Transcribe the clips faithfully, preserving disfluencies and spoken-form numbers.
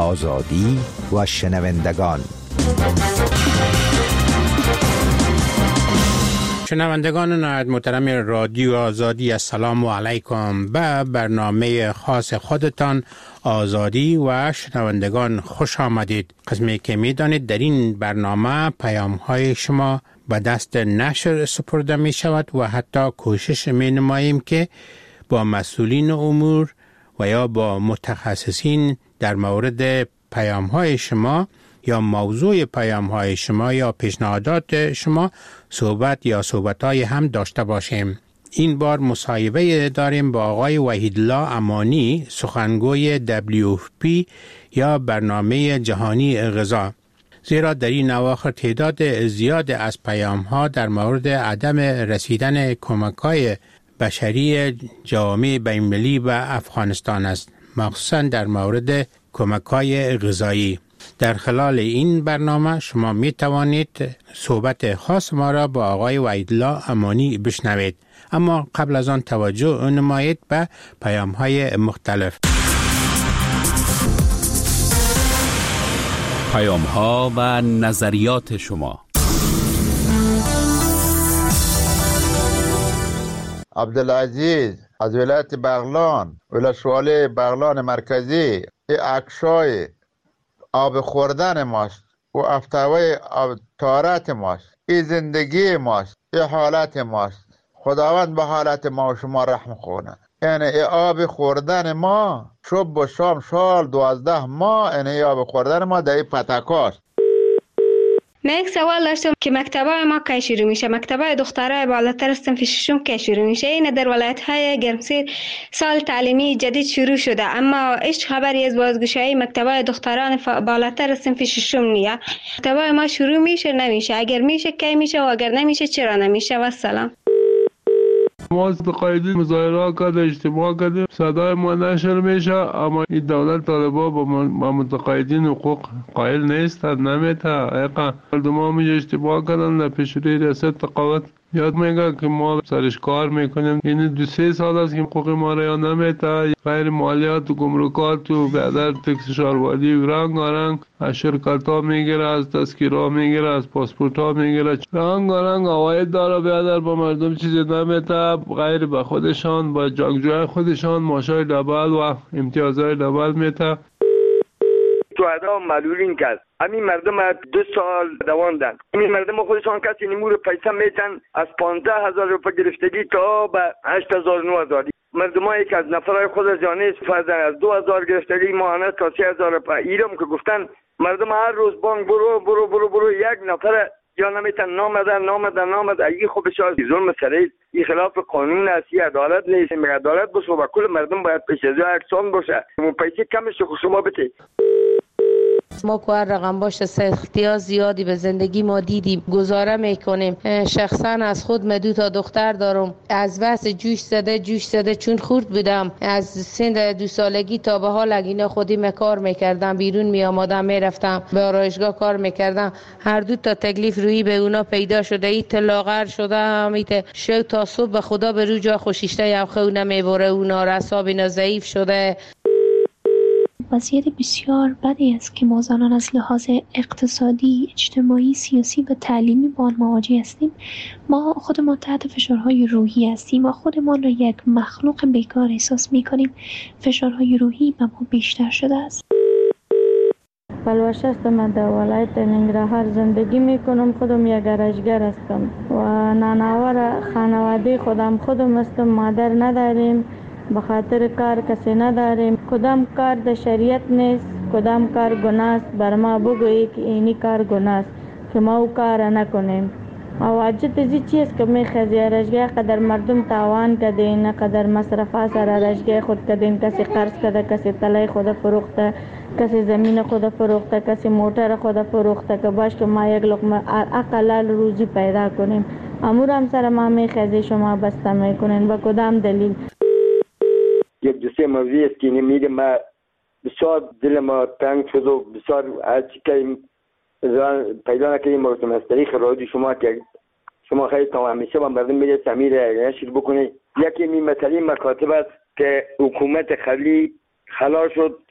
آزادی و شنوندگان. شنوندگان نهایت محترم رادیو آزادی، السلام علیکم. به برنامه خاص خودتان آزادی و شنوندگان خوش آمدید. قسمی که می دانید در این برنامه پیام های شما به دست نشر سپرده می شود و حتی کوشش می نماییم که با مسئولین امور و یا با متخصصین در مورد پیام های شما یا موضوع پیام های شما یا پیشنهادات شما صحبت یا صحبت های هم داشته باشیم. این بار مصاحبه داریم با آقای وحیدالله امانی، سخنگوی دبلیو اف پی یا برنامه جهانی غذا. زیرا در این اواخر تعداد زیاد از پیام ها در مورد عدم رسیدن کمک های بشری جامعه بین‌المللی به افغانستان است، مخصوصا در مورد کمک های غذایی. در خلال این برنامه شما می توانید صحبت خاص ما را با آقای وحیدالله امانی بشنوید. اما قبل از آن توجه نمایید به پیام های مختلف. پیام ها و نظریات شما. عبدالعزیز از ولایت بغلان، ولسوالی بغلان مرکزی. این عکسای آب خوردن ماست و افتوای آب تارت ماست. این زندگی ماست، این حالت ماست. خداوند به حالت ما و شما رحم کنه. یعنی این آب خوردن ما صبح و شام سال دوازده ماه، یعنی آب خوردن ما در این پتکاست. من یک سوال داشتم که مکتبای ما کی شروع میشه؟ مکتبای دخترای بالاتر از صنف ششم کی شروع میشه؟ این در ولایت‌های گرمسیر سال تعلیمی جدید شروع شده، اما هیچ خبری از بازگشایی مکتبای دختران بالاتر از صنف ششم نیست. مکتبای ما شروع میشه نمیشه؟ اگر میشه کی میشه و اگر نمیشه چرا نمیشه؟ و سلام. ما قایدی مظاهره کرد، اجتماع کردیم، صدای ما نشر میشه، اما این دولت طالبا با متقاعدین حقوق قائل نیستند، نمیته. ایقا مردم ها می اجتماع کردن در پیش روی ریاست تقاوت یاد میگه که ما سرش کار میکنیم. این دو سه سال است که حقوق ما را یا نمیته. غیر مالیات و گمرکات و بعدر تکس شاروادی و رنگ رنگ از شرکت ها میگیره، از تذکیر ها میگیره، از پاسپورت ها میگیره، رنگ رنگ عواید داره. بعدر با مردم چیزی نمیته غیر به خودشان، با جنگجوی خودشان ماشای دبل و امتیازهای دبل میته. تو ادا معلولین کرد. همین مردم دو سال دواندن. همین مردم خودشان کسی نمور پیسه میتن از پانزده هزار روپه گرفتگی تا به هشت هزار نو هزار. مردم هایی که از نفرهای خود از جانه استفاده از دو هزار گرفتگی ماهانه تا سی هزار روپه. ایرم که گفتن مردم هر روز بانک برو برو برو برو یک نفر یا نمیتن نامدن نامدن نامدن. اگه خوبش از ظلم سریع این خلاف قانون است، این عدالت نیست. مگر عدالت باشه و کل مردم باید پیش از یکسان باشه. اون پیسه کمش شما بده. ما که هر رقم باشه سختی ها زیادی به زندگی ما دیدیم، گزاره میکنیم. شخصا از خود من دو تا دختر دارم، از واسه جوش زده جوش زده چون خورد بودم از سن دو سالگی تا به حال اینا خودی کار میکردم، بیرون می آمدم میرفتم به آرایشگاه کار میکردم. هر دو تا تکلیف روی به اونا پیدا شده، ایت لاغر شده همیت شو تا صبح به خدا به رو جا خوشیشته یا خو نمیبره، اونا رساب اینا ضعیف شده. وضعیت بسیار بدی است که ما زنان از لحاظ اقتصادی، اجتماعی، سیاسی و تعلیمی با آن مواجه هستیم. ما خودمان تحت فشارهای روحی هستیم. ما خودمان را یک مخلوق بیکار احساس می‌کنیم. فشارهای روحی به ما بیشتر شده است. پلوش هستم، من در ولایت ننگرهار زندگی میکنم. خودم یک گرجگر هستم و نانآور خانواده خودم خودم هستم. مادر نداریم، به خاطر کار کسی نداریم. کدام کار در شریعت نیست، کدام کار گناه است. بر ما بگویی که اینی کار گناه است که ما او کار نکنیم. واجد ازی چیز که میخوازی رشگاه قدر مردم تاوان کدین، قدر مصرف سر رشگاه خود کدین. کسی قرض کده، کسی طلای خود فروخته، کسی زمین خود فروخته، کسی موتر خود فروخته که باش که ما یک لقمه اقلال روزی پیدا کنیم. امور هم سر ما میخوازی شما بسته میکنین. با کدام دلیل؟ یک دو سه موضوعی است که نمیده ما بسیار دل ما تنگ شد و بسیار از که پیدا نکنیم مرتم از طریق رادیو شما که شما خیلی تا همیشه با مردم میده تعمیر نشر بکنه. یکی می مسئله مکاتب است که حکومت قبلی خلا شد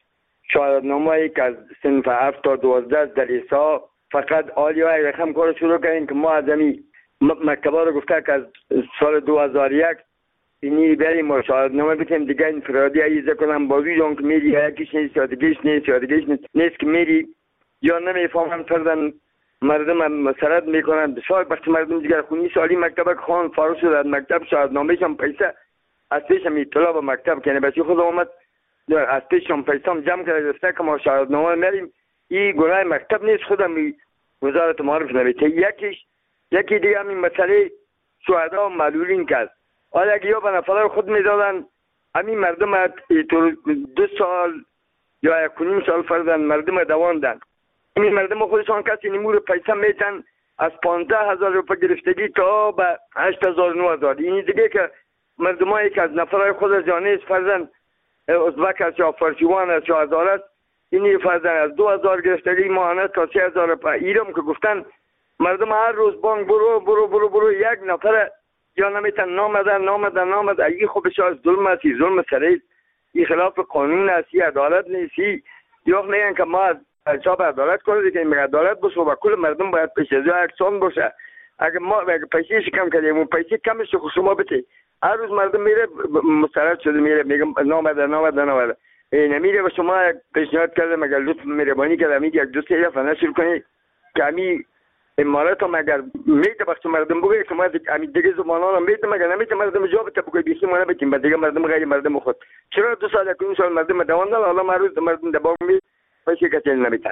شهادتنامه‌ای که از صنف هفت تا دوازده در ایسا فقط آلیا یک رقم کار شروع کردیم که ما از همین مکتبا رو گفته که از سال دو هزار و یک اینی بریم و شهادتنامه بتیم دیگه انفرادی ایزه کنم با ویژون که میری یکیش نیست یا دیگهش نیست یا دیگهش نیست, نیست که میری یا نمیفهمم فردن مردم مسرت میکنن. بسیار وقتی مردم دیگر خونی سالی مکتب که خان فارغ شد از مکتب شهادتنامه‌ش هم پیسه از پیشم اطلاع به مکتب کنه بچه خود آمد از پیشم پیسه هم جمع کرده گفته که ما شهادتنامه میریم. این گناه مکتب نیست، خودم وزارت معارف نوشته. یکیش یکی دیگه همین مسئله شهدا و معلولین کرد. حالا اگه یا به نفر خود میدادن همین مردم دو سال یا یک و نیم سال فردن مردم دواندن. این مردم خودشان کسی نمور پیسه میتن از پانزده هزار روپه گرفتگی تا به هشت هزار نو هزار. این دیگه که مردم هایی که از نفرهای خود از جانیز فرزن ازبک است یا فرشیوان است یا هزار است، اینی فرزن از دو هزار گرفتگی ماهانه تا سی هزار روپه. ایرم که گفتن مردم هر روز بانک برو برو برو برو یک نفر یا نمیتن نامدن نامدن نامدن. این خوبش از ظلم است، ظلم سریع، این خلاف قانون است، این عدالت نیست. یا میگن که ما از چا به عدالت کنه دیگه، این عدالت باشه و کل مردم باید پیش از یکسان باشه. اگه ما اگه پیسه کم کردیم اون پیسه کمش رو شما بده، هر روز مردم میره مسترد شده میره میگم نامده نامده نامده نمیره و شما پیشنهاد کرده مگر لطف مهربانی کرده میگه یک دو سه دفعه نشر کنی که همین امارات هم اگر میده بخش مردم بگه شما همین دیگه زمانان هم میده مگر نمیده مردم جا بده بگه بیخی ما نبتیم و دیگه مردم غیر مردم خود چرا دو سال یک سال مردم دواندن حالا ما روز مردم دباغ می پیسه کتیل نمیتن.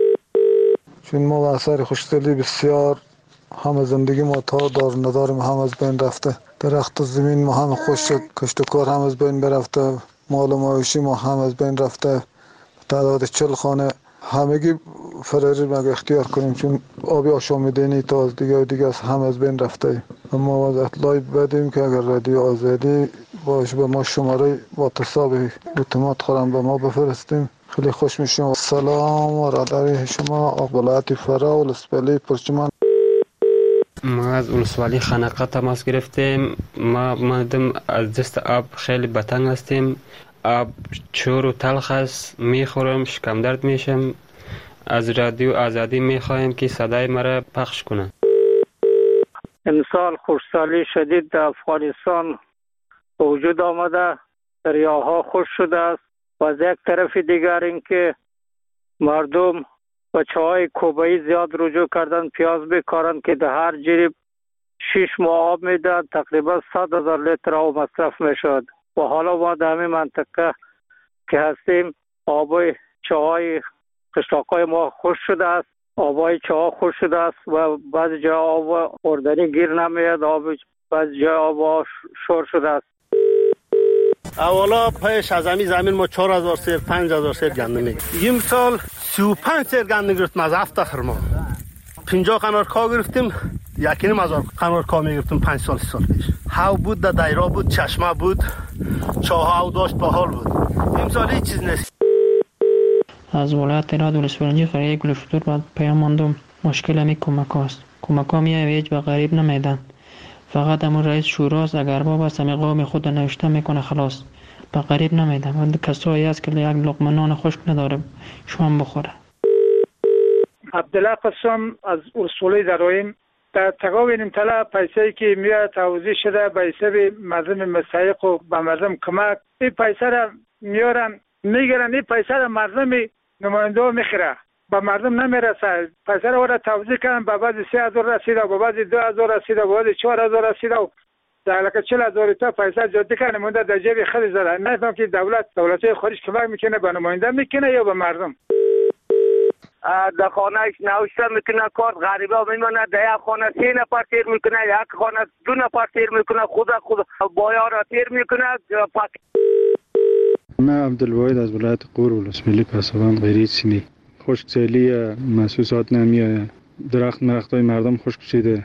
چون ما و اثر خوشدلی بسیار همه زندگی ما تا دار نداریم هم از بین رفته، درخت و زمین ما هم خوش شد، کشت و کار هم از بین برفته، مال و معاشی ما هم از بین رفته، تعداد چل خانه همگی فراری مگه اختیار کنیم چون آبی آشامیدنی تا از دیگه و دیگه از هم از بین رفته. اما از اطلاعی بدیم که اگر رادیو آزادی باشه به ما شماره واتصاب اعتماد خورم به ما بفرستیم خیلی خوش میشیم. سلام و راداری شما اقبالات فرا و لسپلی پرچمان. ما از ولسوالی خنقه تماس گرفتیم. ما مردم از دست آب خیلی بتنگ هستیم. آب چور و تلخ است، میخورم شکم درد میشم. از رادیو آزادی میخواهیم که صدای مرا پخش کنه. امسال خشکسالی شدید در افغانستان وجود آمده، دریاها خشک شده است و از یک طرف دیگر اینکه مردم بچه‌های کوبایی زیاد رجوع کردن پیاز بکارن که در هر جریب شش ماه آب میدن، تقریبا صد هزار لیتر آب مصرف میشد و حالا ما در همین منطقه که هستیم آبای چاهای قشلاقای ما خشک شده است، آبای چاها خشک شده است و بعضی جا آب خوردنی گیر نمیاد، آب بعضی جا آب شور شده است. اولا پیش از همین زمین ما چهار هزار سیر پنج هزار سیر گندم میگرفتیم. این سال سی و پنج سیر گندم گرفتیم از هفت تخر ما. پنجاه قنار کا گرفتیم، یکی نیم هزار قنار کا میگرفتیم پنج سال سی سال پیش. هاو بود، در دایرا بود، چشمه بود، چاه او داشت باحال بود. این سال هیچ چیز نیست. از ولایت راد ولسوالی قریه گلفتور بعد پیام ماندم مشکل همی کمک هاست. کمک ها میه ویج به غریب نمیدن، فقط همون رئیس شوراست اگر باب است همی قوم خود نوشته میکنه خلاص، به غریب نمیدن. و کسایی هست که یک لقمه نان خشک نداره شوام بخوره. عبدالله قسم از ولسوالی درایم. در تقابل امتلا پیسه‌ای که میاد توزیع شده به حساب مردم مستحق و به مردم کمک، این پیسه را میارن میگیرن، این پیسه را مردم نماینده میخره به مردم نمیرسه. پیسه را وارد توزیع کردن، به بعضی سه هزار رسیده، به بعضی دو هزار رسیده، به بعضی چهار هزار رسیده و در لکه چل هزار تا پیسه جدی کنه مونده در جیب خیلی زده. نفهم که دولت دولت‌های خارج کمک میکنه به نماینده میکنه یا به مردم. در خانه نوشته میکنه کارت غریبه میمونه، در یک خانه سه نفر تیر میکنه، یک خانه دو نفر تیر میکنه، خود خود بایا را تیر میکنه. من عبدالواحد از ولایت غور ولسوالی پسابند غیری سیمی. خشکسالی محسوسات نمیآید، درخت مرختای مردم خشک شده.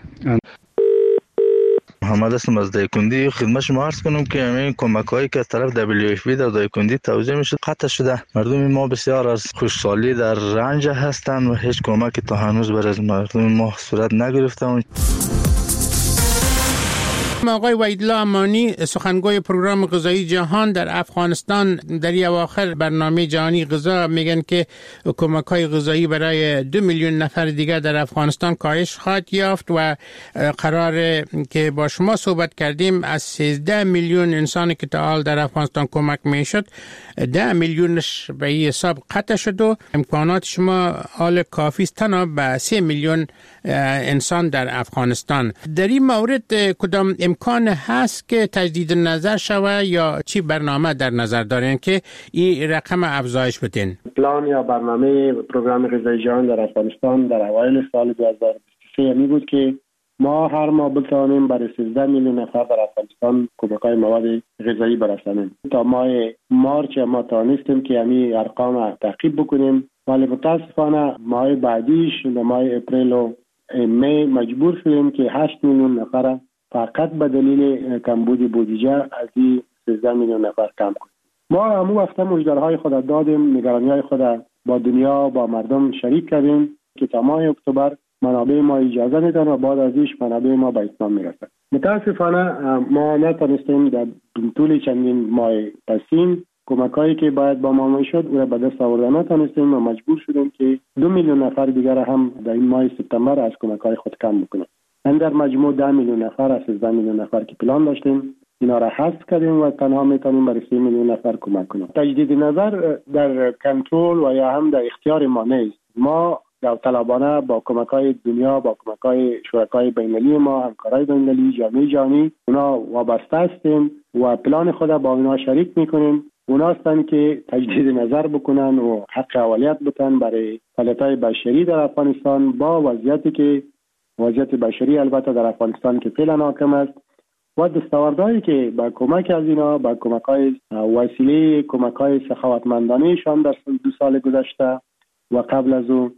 محمد هستم از دایکندی. خدمت شما عرض کنم که همین کمک هایی که از طرف دبلیو اف پی در دایکندی توزیع میشه قطع شده. مردم ما بسیار از خشکسالی در رنج هستند و هیچ کمکی تا هنوز برای مردم ما صورت نگرفته. آقای وحیدالله امانی سخنگوی پروگرام غذایی جهان در افغانستان در اواخر برنامه جهانی غذا میگن که کمک‌های غذایی برای دو میلیون نفر دیگر در افغانستان کاهش خواهد یافت و قرار که با شما صحبت کردیم از سیزده میلیون انسانی که تا حال در افغانستان کمک میشد ده میلیونش به این حساب قطع شد و امکانات شما حال کافی است تنها به سه میلیون انسان در افغانستان. در این مورد کدام امکان هست که تجدید نظر شوه یا چی برنامه در نظر دارین که این رقم افزایش بدین؟ پلان یا برنامه پروگرام غذایی جهان در افغانستان در اوایل سال دو هزار و بیست و سه می بود که ما هر ماه بتوانیم برای سیزده میلیون نفر در افغانستان کمک‌های مواد غذایی برسانیم. تا ماه مارچ ما توانستیم که همین ارقام تعقیب بکنیم، ولی متاسفانه ماه بعدیش ماه اپریل و می مجبور شدیم که هشت میلیون نفر فقط به دلیل کمبود بودجه از این سیزده میلیون نفر کم کنیم. ما همون وقت مژده‌های خود دادیم، نگرانی‌های خود با دنیا با مردم شریک کردیم که تا ماه اکتبر منابع ما اجازه میدن و بعد ازش منابع ما به اتمام میرسد. متاسفانه ما نتونستیم در طول چندین ماه پسین کمکایی که باید با ما میشد او را به دست آوردن نتونستیم و مجبور شدیم که دو میلیون نفر دیگر هم در این ماه سپتامبر از کمکای خود کم بکنیم. در مجموع ده میلیون نفر از سیزده میلیون نفر که پلان داشتیم اینا را حذف کردیم و تنها میتونیم برای سه میلیون نفر کمک کنیم. تجدید نظر در کنترل و یا هم در اختیار ما نیست. ما داوطلبانه با کمک‌های دنیا با کمک‌های شرکای بین‌المللی ما همکارای بین‌المللی جامعه جهانی اونا وابسته هستیم و پلان خود با اونا شریک میکنیم. اونا هستن که تجدید نظر بکنن و حق اولیت بتن برای فعالیت‌های بشری در افغانستان با وضعیتی که وضعیت بشری البته در افغانستان که فعلا حاکم است و دستاوردهایی که با کمک از اینا با کمک‌های وسیله کمک‌های سخاوتمندانه‌شان در دو سال گذشته و قبل از اون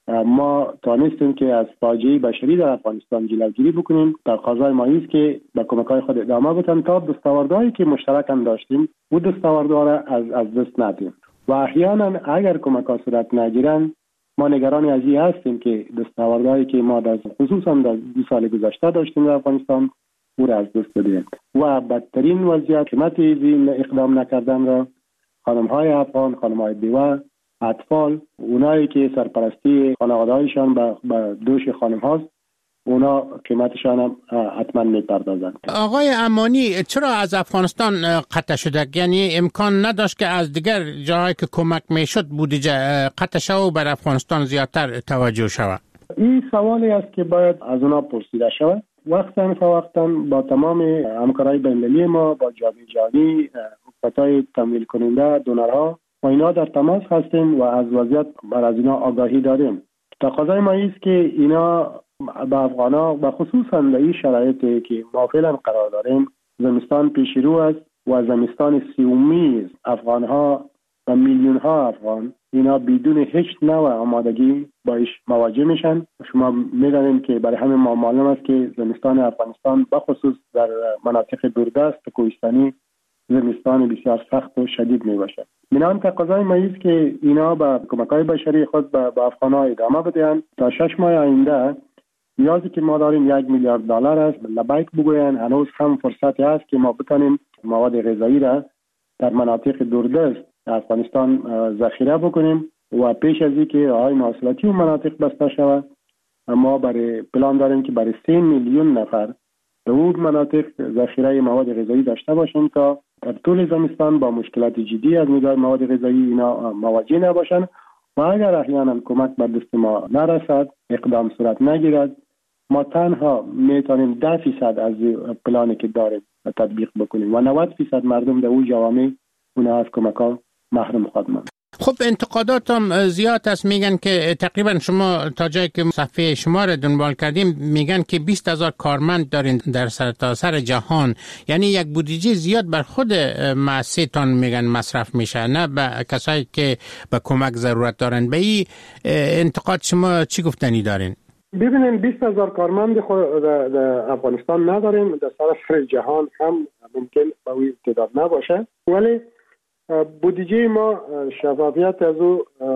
ما توانستیم که از فاجعه بشری در افغانستان جلوگیری بکنیم. تقاضای ما است که با کمک‌های خود ادامه بدیم تا دستاوردهایی که مشترک هم داشتیم و دستاوردها را از از دست ندیم و احیانا اگر کمک‌ها صورت نگیرند ما نگران از این هستیم که دستاوردهایی که ما در خصوصا در دو سال گذشته داشتیم در افغانستان او را از دست بدیم و بدترین وضعیت قیمت این اقدام نکردن را خانم‌های افغان، خانم‌های بیوه، اطفال، اونایی که سرپرستی خانواده‌هایشان به دوش خانم هاست اونا قیمتشان هم حتما میپردازند. آقای امانی چرا از افغانستان قطع شده؟ یعنی امکان نداشت که از دیگر جاهایی که کمک میشد بودجه قطع شود و بر افغانستان زیادتر توجه شود؟ این سوالی است که باید از اونا پرسیده شود. وقتا فوقتا با تمام همکارای بین‌المللی ما با جامعه جهانی، حکومت‌های تمویل کننده، دونرها و اینا در تماس هستیم و از وضعیت بر از اینا آگاهی داریم. تقاضای ما است که اینا به افغانا و خصوصا در این شرایطی که ما فعلا قرار داریم زمستان پیش رو است و زمستان سیومی افغانها و میلیون ها افغان اینا بدون هیچ نوع آمادگی باش مواجه میشن. شما میدانید که برای همین ما معلوم است که زمستان افغانستان به خصوص در مناطق دوردست کوهستانی زمستان بسیار سخت و شدید می باشد. منان تقاضای ما است که اینا با کمک‌های بشری خود به افغان‌ها ادامه بدهند تا شش ماه آینده نیازی که ما داریم یک میلیارد دلار است لبیک بگویند. هنوز هم فرصتی است که ما بتانیم مواد غذایی را در مناطق دوردست افغانستان ذخیره بکنیم و پیش از اینکه راه‌های مواصلاتی و مناطق بسته شود ما برای پلان داریم که برای سه میلیون نفر در اون مناطق ذخیره مواد غذایی داشته باشیم تا در طول زمستان با مشکلات جدی از نگاه مواد غذایی اینا مواجه نباشند و اگر احیانا کمک بر دست ما نرسد، اقدام صورت نگیرد، ما تنها میتونیم ده فیصد از پلانی که داریم تطبیق بکنیم و نود فیصد مردم در اون جوامع اونها از کمک‌ها محروم خواهد ماند. خب انتقادات هم زیاد است. میگن که تقریبا شما تا جایی که صفحه شما را دنبال کردیم میگن که بیست هزار کارمند دارین در سرتاسر جهان، یعنی یک بودجه زیاد بر خود مؤسسه‌تان میگن مصرف میشه، نه به کسایی که به کمک ضرورت دارن. به این انتقاد شما چی گفتنی دارین؟ ببینید بیست هزار کارمند خود در افغانستان نداریم، در سراسر جهان هم ممکن به این تعداد نباشه، ولی بودجه ما شفافیت از او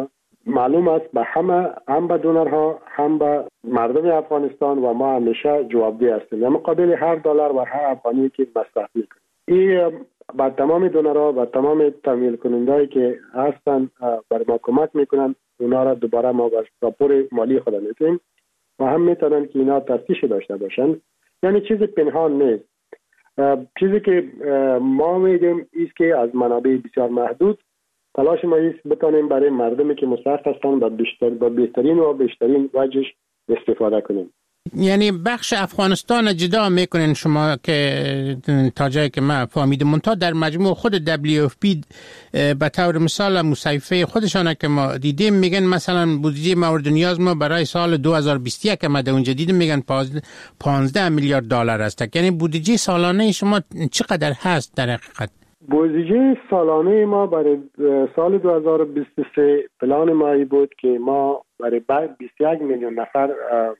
معلوم است به همه، هم به دونرها هم به مردم افغانستان و ما همیشه جوابدهی هستیم در مقابل هر دلار و هر افغانی که مصرف میکنیم. این با تمام دونرها و تمام تمویل کنندهایی که هستن بر ما کمک میکنن، اونا را دوباره ما با راپور مالی خود میتونیم و هم میتونن که اینا تفتیش داشته باشن. یعنی چیز پنهان نیست. چیزی که ما میگیم ایست که از منابع بسیار محدود تلاش ما ایست بتانیم برای مردمی که مستحق هستن با بیشتر با بهترین و بیشترین وجهش استفاده کنیم. یعنی بخش افغانستان جدا میکنین شما که تا جایی که من فهمیدم، منتها در مجموع خود دبلیو اف پی به طور مثال مصیفه خودشانه که ما دیدیم میگن مثلا بودجه مورد نیاز ما برای سال دو هزار و بیست و یک که ما در اونجا دیدیم میگن پانزده میلیارد دلار است. یعنی بودجه سالانه شما چقدر هست در حقیقت؟ بودجه سالانه ما برای سال دو هزار و بیست و سه پلان ما بود که ما برای بیست و یک میلیون نفر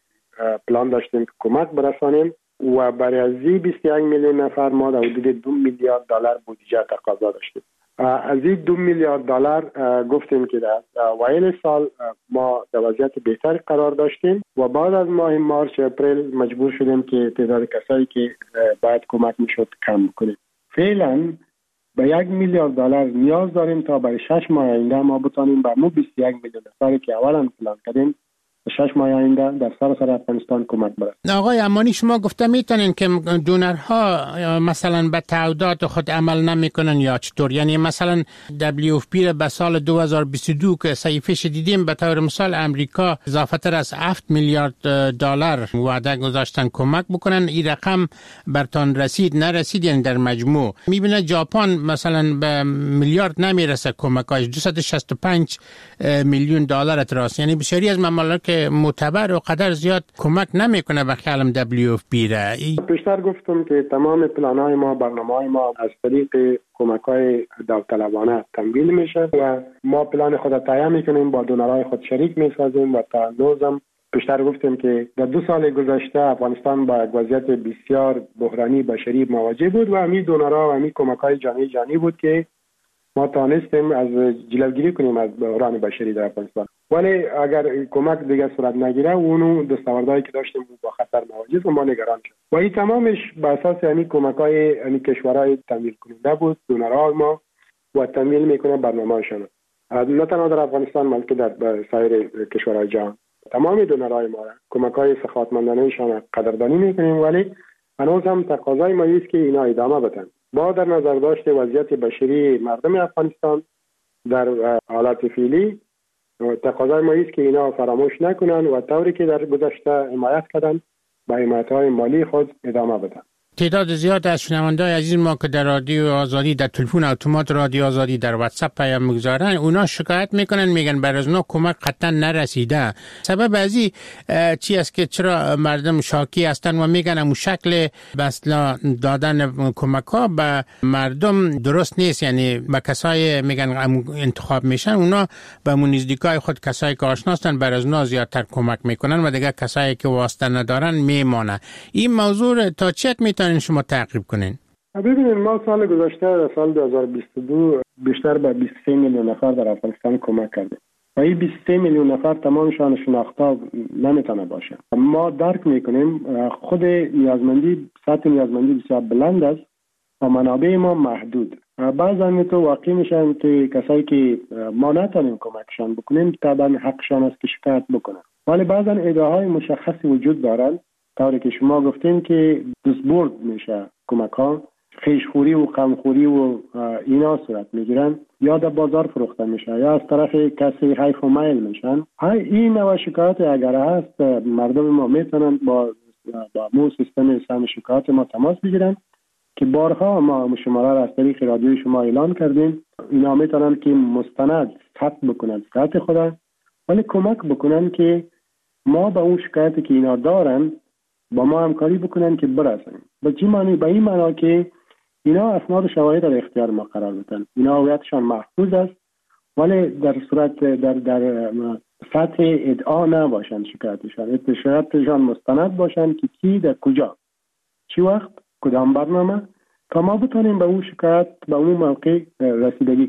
پلان داشتیم که کمک برسانیم و برای از این بیست و یک میلیون نفر ما در حدود دو میلیارد دلار بودجه تقاضا داشتیم. از این دو میلیارد دلار گفتیم که در اوایل سال ما در وضعیت بهتر قرار داشتیم و بعد از ماه مارس اپریل مجبور شدیم که تعداد کسایی که باید کمک میشد کم کنیم. فعلا به یک میلیارد دلار نیاز داریم تا برای شش ماه آینده ما بتانیم به مو بیست و یک میلیون نفری که اولا پلان کردیم شش ماه آینده در سراسر افغانستان کمک برسانیم. آقای امانی شما گفته میتونین که دونرها مثلا به تعهدات خود عمل نمیکنن یا چطور؟ یعنی مثلا دبلیو اف پی به سال دو هزار و بیست و دو که صحیفه شدیدیم به طور مثال امریکا اضافه تر از هفت میلیارد دلار وعده گذاشتن کمک بکنن، این رقم برتان رسید نرسید؟ یعنی در مجموع میبینه ژاپن مثلا به میلیارد نمیرسه کمکاش، دویست و شصت و پنج میلیون دلار راست. یعنی بسیاری از ممالک معتبر و قدر زیاد کمک نمیکنه به خیالم دبلیو اف پی را. پیشتر گفتم که تمام پلان‌های ما، برنامه‌های ما از طریق کمک‌های داوطلبانه تمویل میشه و ما پلان خود تهیه میکنیم، با دونرهای خود شریک میسازیم و تا نوزم پیشتر گفتیم که در دو سال گذشته افغانستان با وضعیت بسیار بحرانی بشری مواجه بود و همین دونرها و همین کمک‌های جانی جانی بود که ما توانستیم از جلوگیری کنیم از بحران بشری در افغانستان. ولی اگر کمک دیگه صورت نگیره اونو دستاوردهایی که داشتیم با خطر مواجه و ما نگران شد و این تمامش به اساس یعنی کمک‌های یعنی کشورهای تمویل کننده بود. دونرها ما و تمویل میکنه برنامه‌شان نه تنها در افغانستان بلکه در سایر کشورهای جهان. تمام دونرهای ما کمک‌های سخاوتمندانه‌شان قدردانی میکنیم، ولی هنوز هم تقاضای ما است که اینا ادامه بدن با در نظر داشت وضعیت بشری مردم افغانستان در حالت فعلی. تقاضای ما است که اینا فراموش نکنن و طوری که در گذشته حمایت کردن با حمایت‌های مالی خود ادامه بدن. تعداد زیاد از شنونده‌های عزیز ما که در رادیو آزادی، در تلفن اتومات رادیو آزادی، در واتساپ پیام میگذارن، اونا شکایت میکنن، میگن بر از اونا کمک قطعا نرسیده. سبب ازی چی است که چرا مردم شاکی هستن و میگن امو شکل بسلا دادن کمک ها به مردم درست نیست؟ یعنی به کسای میگن انتخاب میشن اونا به نزدیکای خود کسایی که آشنا هستن بر از اونا زیادتر کمک میکنن و دیگه کسایی که واسطه ندارن میمانه. این موضوع تا چه میتونن شما تعقیب کنین؟ ببینید ما سال گذشته در سال دو هزار و بیست و دو بیشتر به بیست و سه میلیون نفر در افغانستان کمک کردیم و این بیست و سه میلیون نفر تمامشان شناخته نمیتونه باشه. ما درک میکنیم خود نیازمندی، سطح نیازمندی بسیار بلند است و منابع ما محدود. بعضا تو واقع میشن که کسایی که ما نتونیم کمکشان بکنیم طبعا حقشان است که شکایت بکنن، ولی بعضا ادعاهای مشخصی وجود دارن طوری که شما گفتین که دستبرد میشه کمک ها، خیشخوری و غمخوری و اینا صورت میگیرن یا در بازار فروخته میشه یا از طرف کسی حیف و میل میشن. این نوع شکایت اگر هست مردم ما میتونن با با مو سیستم سهم شکایت ما تماس بگیرن که بارها ما شماره را از طریق رادیوی شما اعلان کردیم. اینا میتونن که مستند ثبت بکنن شکایت خدا، ولی کمک بکنن که ما به اون شکایتی که اینا دارن با ما همکاری بکنن که برسیم. به چی معنی؟ به این معنا که اینا اسناد و شواهد در اختیار ما قرار بدن. اینا هویتشان محفوظ است ولی در صورت در در سطح ادعا نباشن شکایتشان، شکایتشان مستند باشن که کی در کجا چی وقت کدام برنامه تا ما بتونیم به اون شکایت به اون موقع رسیدگی کنیم.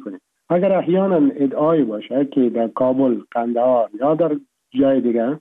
اگر احیانا ادعای باشه که در کابل، قندهار یا در جای دیگه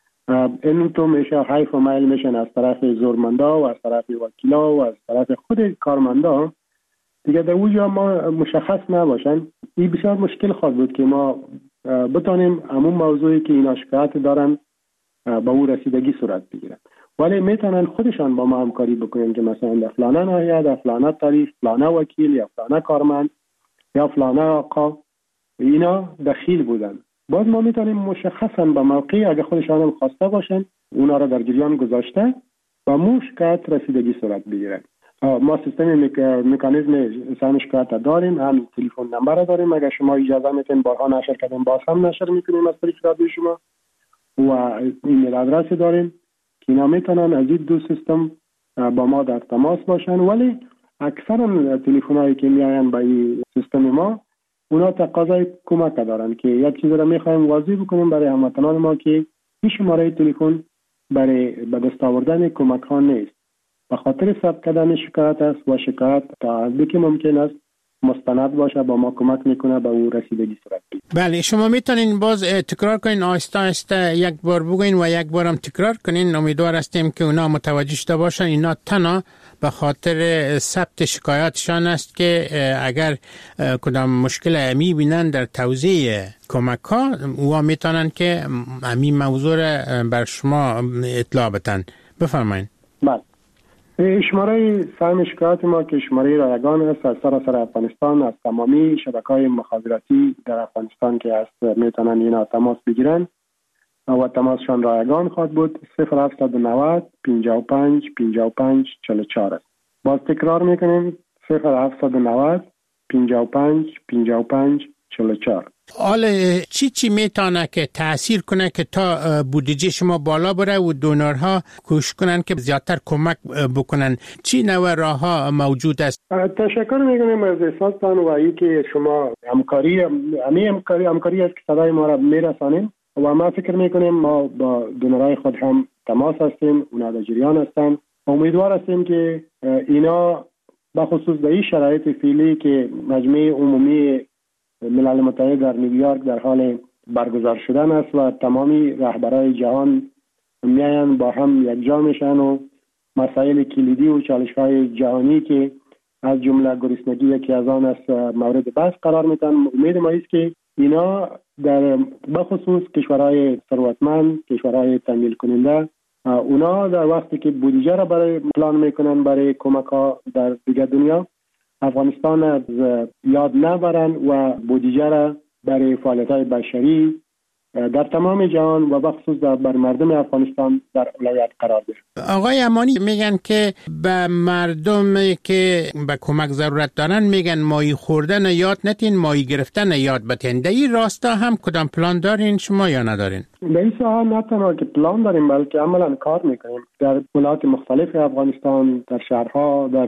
این تو میشه حیف و میل میشن از طرف زورمندا و از طرف وکیلا و از طرف خود کارمندا، دیگه در اونجا ما مشخص نباشن، این بسیار مشکل خواهد بود که ما بتانیم همون موضوعی که اینا شکایت دارن با او رسیدگی صورت بگیرن. ولی میتونن خودشان با ما همکاری بکنن که مثلا در فلانه ناحیه، در فلانه تاریخ، فلانه وکیل یا فلانه کارمند یا فلانه آقا اینا دخیل بودن. باز ما میتونیم مشخصا با موقع اگه خودشان هم خواسته باشن اونا را در جریان گذاشته و مو شکایت رسیدگی صورت بگیرن. ما سیستم مکانیزم سهم شکایت داریم، هم تلفن نمبر داریم، اگر شما اجازه میتین بارها نشر کردیم باز هم نشر میکنیم از طریق رادیو شما، و ایمیل آدرس داریم که اینا میتونن از این دو سیستم با ما در تماس باشن. ولی اکثر تلفن هایی که میاین با این سیستم ما اونا تقاضای کمک دارن که یک چیز را میخوایم واضح بکنیم برای هموطنان ما که این شماره تلفن برای به دست آوردن کمک ها نیست، به خاطر ثبت کردن شکایت است و شکایت تا حدی که ممکن است مستند باشه با ما کمک میکنه به او رسیدگی صورت بگیره. بله، شما میتونین باز تکرار کنین، آهسته آهسته یک بار بگین و یک بارم تکرار کنین. امیدوار هستیم که اونا متوجه شده باشن اینا تنها به خاطر ثبت شکایاتشان است که اگر کدام مشکل امی بینن در توزیع کمک ها اوها میتونن که امی موضوع بر شما اطلاع بدن. بفرمایید. بله، شماره سهم شکایت ما که شماره رایگان است از سراسر افغانستان، از تمامی شبکه‌های مخابراتی در افغانستان که هست میتونن اینا تماس بگیرن و تماسشان رایگان خواهد بود. صفر هفتصد و نود پنجاه و پنج پنجاه و پنج چهل و چهار است. باز تکرار میکنیم صفر هفتصد و نود پنجاه و پنج پنجاه و پنج چهل و چهار. حالا چی چی میتونه که تأثیر کنه که تا بودجه شما بالا بره و دونرها کوشش کنن که زیادتر کمک بکنن؟ چی نوع راه ها موجود است؟ تشکر میکنیم از احساستان و ای که شما همکاری امی همکاری همکاری است که صدای ما را میرسانیم و ما فکر میکنیم ما با دونرهای خود هم تماس هستیم، اونا در جریان هستن. امیدوار هستیم که اینا بخصوص در این شرایط فعلی که مجمع عمومی ملل متحد در نیویورک در حال برگزار شدن است و تمامی رهبرای جهان میاین با هم یکجا میشن و مسائل کلیدی و چالش‌های جهانی که از جمله گرسنگی یکی از آن است مورد بحث قرار میدن. امید ما است که اینا در بخصوص کشورهای ثروتمند، کشورهای تمویل کننده، اونا در وقتی که بودجه را برای پلان میکنن برای کمک ها در دیگر دنیا، افغانستان از یاد نبرن و بودجه را برای فعالیت‌های بشری در تمام جهان و بخصوص در بر مردم افغانستان در اولویت قرار دهند. آقای امانی میگن که به مردم که به کمک ضرورت دارن میگن ماهی خوردن یاد نتین، ماهی گرفتن یاد بتین. در این راستا هم کدام پلان دارین شما یا ندارین؟ در این ساحه نه تنها که پلان داریم بلکه عملا کار میکنیم در ولایات مختلف افغانستان، در شهرها، در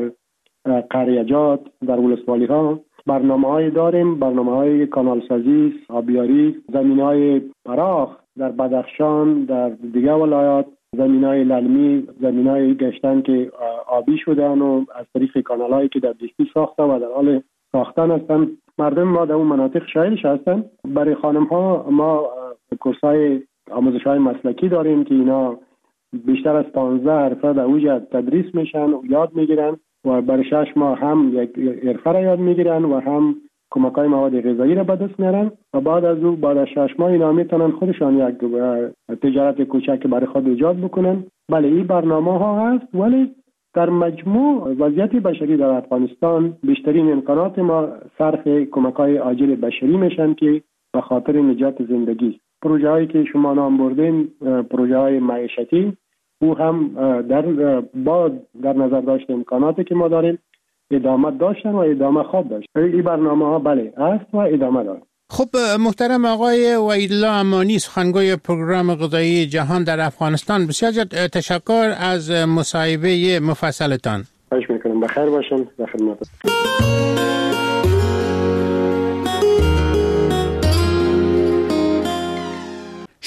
قریجات، در ولسوالی ها برنامه های داریم، برنامه های کانال سازی، آبیاری، زمین های فراخ در بدخشان، در دیگر ولایات، زمین های للمی، زمین های گشتن که آبی شدن و از طریق کانال هایی که در دیستی ساخته و در حال ساختن هستن. مردم ما در اون مناطق شایلش هستن. برای خانم ها ما کورس های آموزش های مسلکی داریم که اینا بیشتر از پانزده حرفه در اوج تدریس میشن و یاد میگیرن و برای شش ماه هم یک حرفه را یاد میگیرن و هم کمک‌های مواد غذایی را به دست میارن و بعد از او بعد از شش ماه اینا میتونن خودشان یک تجارت کوچک برای خود ایجاد بکنن. بله این برنامه ها هست، ولی در مجموع وضعیت بشری در افغانستان بیشترین امکانات ما صرف کمک‌های عاجل بشری میشن که به خاطر نجات زندگی. پروژه هایی که شما نام بردین پروژه های معیشتی او هم در با در نظر داشت امکاناتی که ما داریم ادامه داشتن و ادامه خواب داشت. این برنامه ها بله است و ادامه داره. خب محترم آقای وحیدالله امانی، سخنگوی پروگرام غذایی جهان در افغانستان، بسیار تشکر از مصاحبه مفصلتان. خواهش میکنم. بخیر باشین. در خدمت.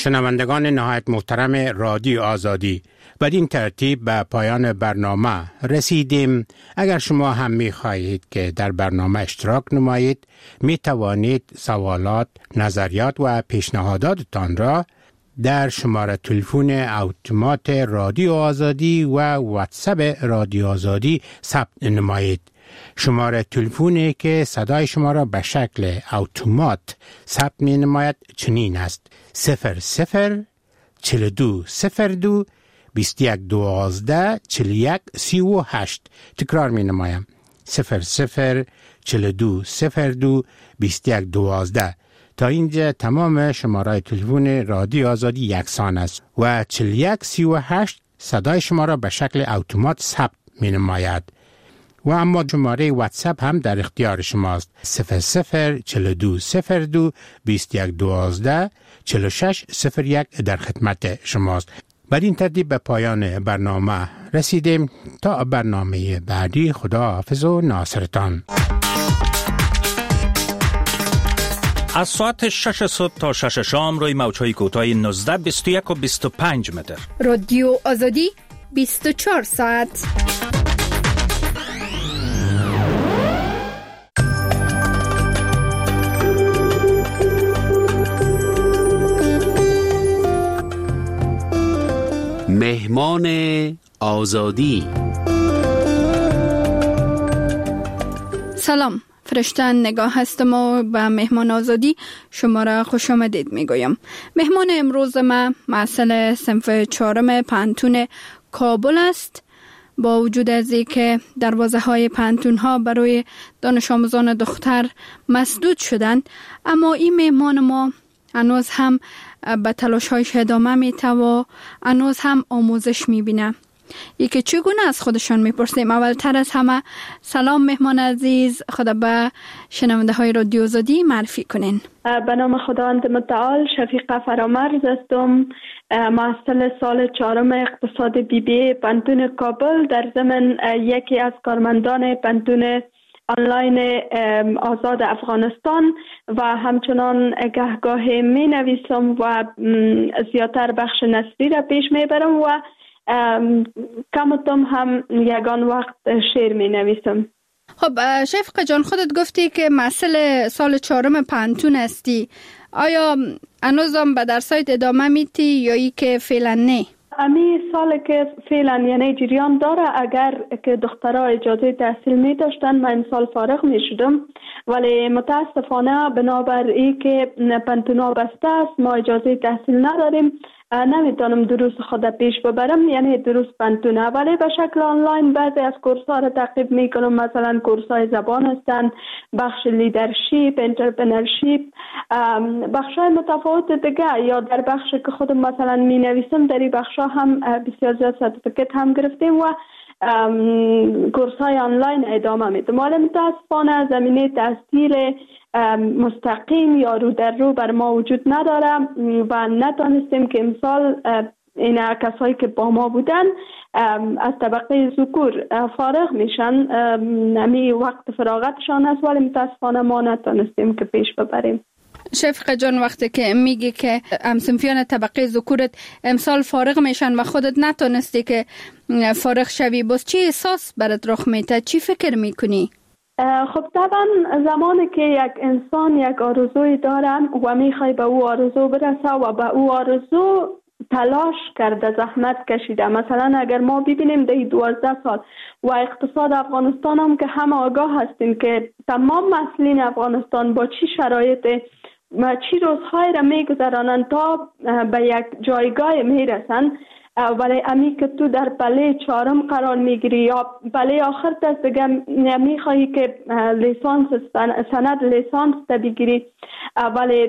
شنوندگان نهایت محترم رادیو آزادی، بدین ترتیب به پایان برنامه رسیدیم. اگر شما هم می خواهید که در برنامه اشتراک نمایید، می توانید سوالات، نظریات و پیشنهاداتتان را در شماره تلفن اتومات رادیو آزادی و واتساپ رادیو آزادی ثبت نمایید. شماره تلفنی که صدای شما را به شکل اتومات ثبت می نماید چنین است: صفر صفر چهل و دو صفر دو بیست و یک دوازده چهل و یک سی و هشت. تکرار می نمایم: صفر صفر چهل و دو صفر دو بیست و یک دوازده. تا اینجا تمام شماره تلفن رادیو آزادی یکسان است و چهل و یک سی و هشت صدای شما را به شکل اتومات ثبت می نماید. و اما شماره واتساپ هم در اختیار شماست: صفر صفر چهل و دو صفر دو بیست و یک دوازده چهل و شش صفر یک در خدمت شماست. بر این ترتیب به پایان برنامه رسیدیم. تا برنامه بعدی، خدا حافظ و ناصرتان. از ساعت شش صبح تا شش شام روی موج‌های کوتاه نوزده، بیست و یک و بیست و پنج متر. رادیو آزادی بیست و چهار ساعت. مهمان آزادی. سلام، فرشتن نگاه هستم و به مهمان آزادی شما را خوش آمدید می گویم. مهمان امروز ما محصل صنف چهارم پانتون کابل است. با وجود از اینکه دروازه های پانتون ها برای دانش آموزان دختر مسدود شدند، اما این مهمان ما هنوز هم به تلاش هایش ادامه میده و هنوز هم آموزش میبینه. یکی چگونه از خودشان میپرسیم. اولتر از همه سلام مهمان عزیز، خدا به شنونده های رادیو آزادی معرفی کنین. به نام خداوند متعال، شفیقه فرامرز هستم، محصل سال چهارم اقتصاد بی بی پانتون کابل، در ضمن یکی از کارمندان پانتون آنلاین آزاد افغانستان و همچنان گهگاه می نویسم و زیادتر بخش نثری را پیش می برم و کمتم هم یگان وقت شعر می نویسم. خب شفقه جان، خودت گفتی که محصل سال چهارم پانتون هستی. آیا هنوزم به درسایت ادامه میدی یا ای که فعلا نه؟ امی سال که فعلا یعنی جریان داره، اگر که دخترها اجازه تحصیل می داشتن من سال فارغ می شدم، ولی متاسفانه بنابر ای که پانتونا بسته است ما اجازه تحصیل نداریم، نمیتونم دروس خود پیش ببرم، یعنی دروس پانتونه، ولی به شکل آنلاین بعضی از کورس ها را تعقیب می کنم. مثلا کورس های زبان هستند، بخش لیدرشپ، انترپرنورشپ، بخش های متفاوت دیگه، یا در بخش که خودم مثلا می نویسم در این بخش ها هم بسیار زیاد سرتیفیکت هم گرفتیم و کورس های آنلاین ادامه میدم. ولی متاسفانه زمینه تحصیل مستقیم یا رو در رو بر ما وجود نداره و نتونستیم که امسال این کسایی که با ما بودن از طبقه ذکور فارغ میشن، نمی وقت فراغتشان است، ولی متاسفانه ما نتونستیم که پیش ببریم. شفقه جان، وقتی که میگی که همسنفیان طبقه ذکورت امسال فارغ میشن و خودت نتونستی که فارغ شوی، باز چی احساس برات رخ میده؟ چی فکر میکنی؟ خب طبعا زمانی که یک انسان یک آرزوی داره و میخوای به او آرزو برسه و به او آرزو تلاش کرده، زحمت کشیده. مثلا اگر ما ببینیم در دوازده سال و اقتصاد افغانستان هم که همه آگاه هستیم که تمام مسئولین افغانستان با چی شرایط و چی روزهای را میگذرانند تا به یک جایگاه میرسن، ولی امی که تو در پله چهارم قرار میگیری یا پله آخر دست دیگه میخواهی که لیسانس سند لیسانس تا بگیری، ولی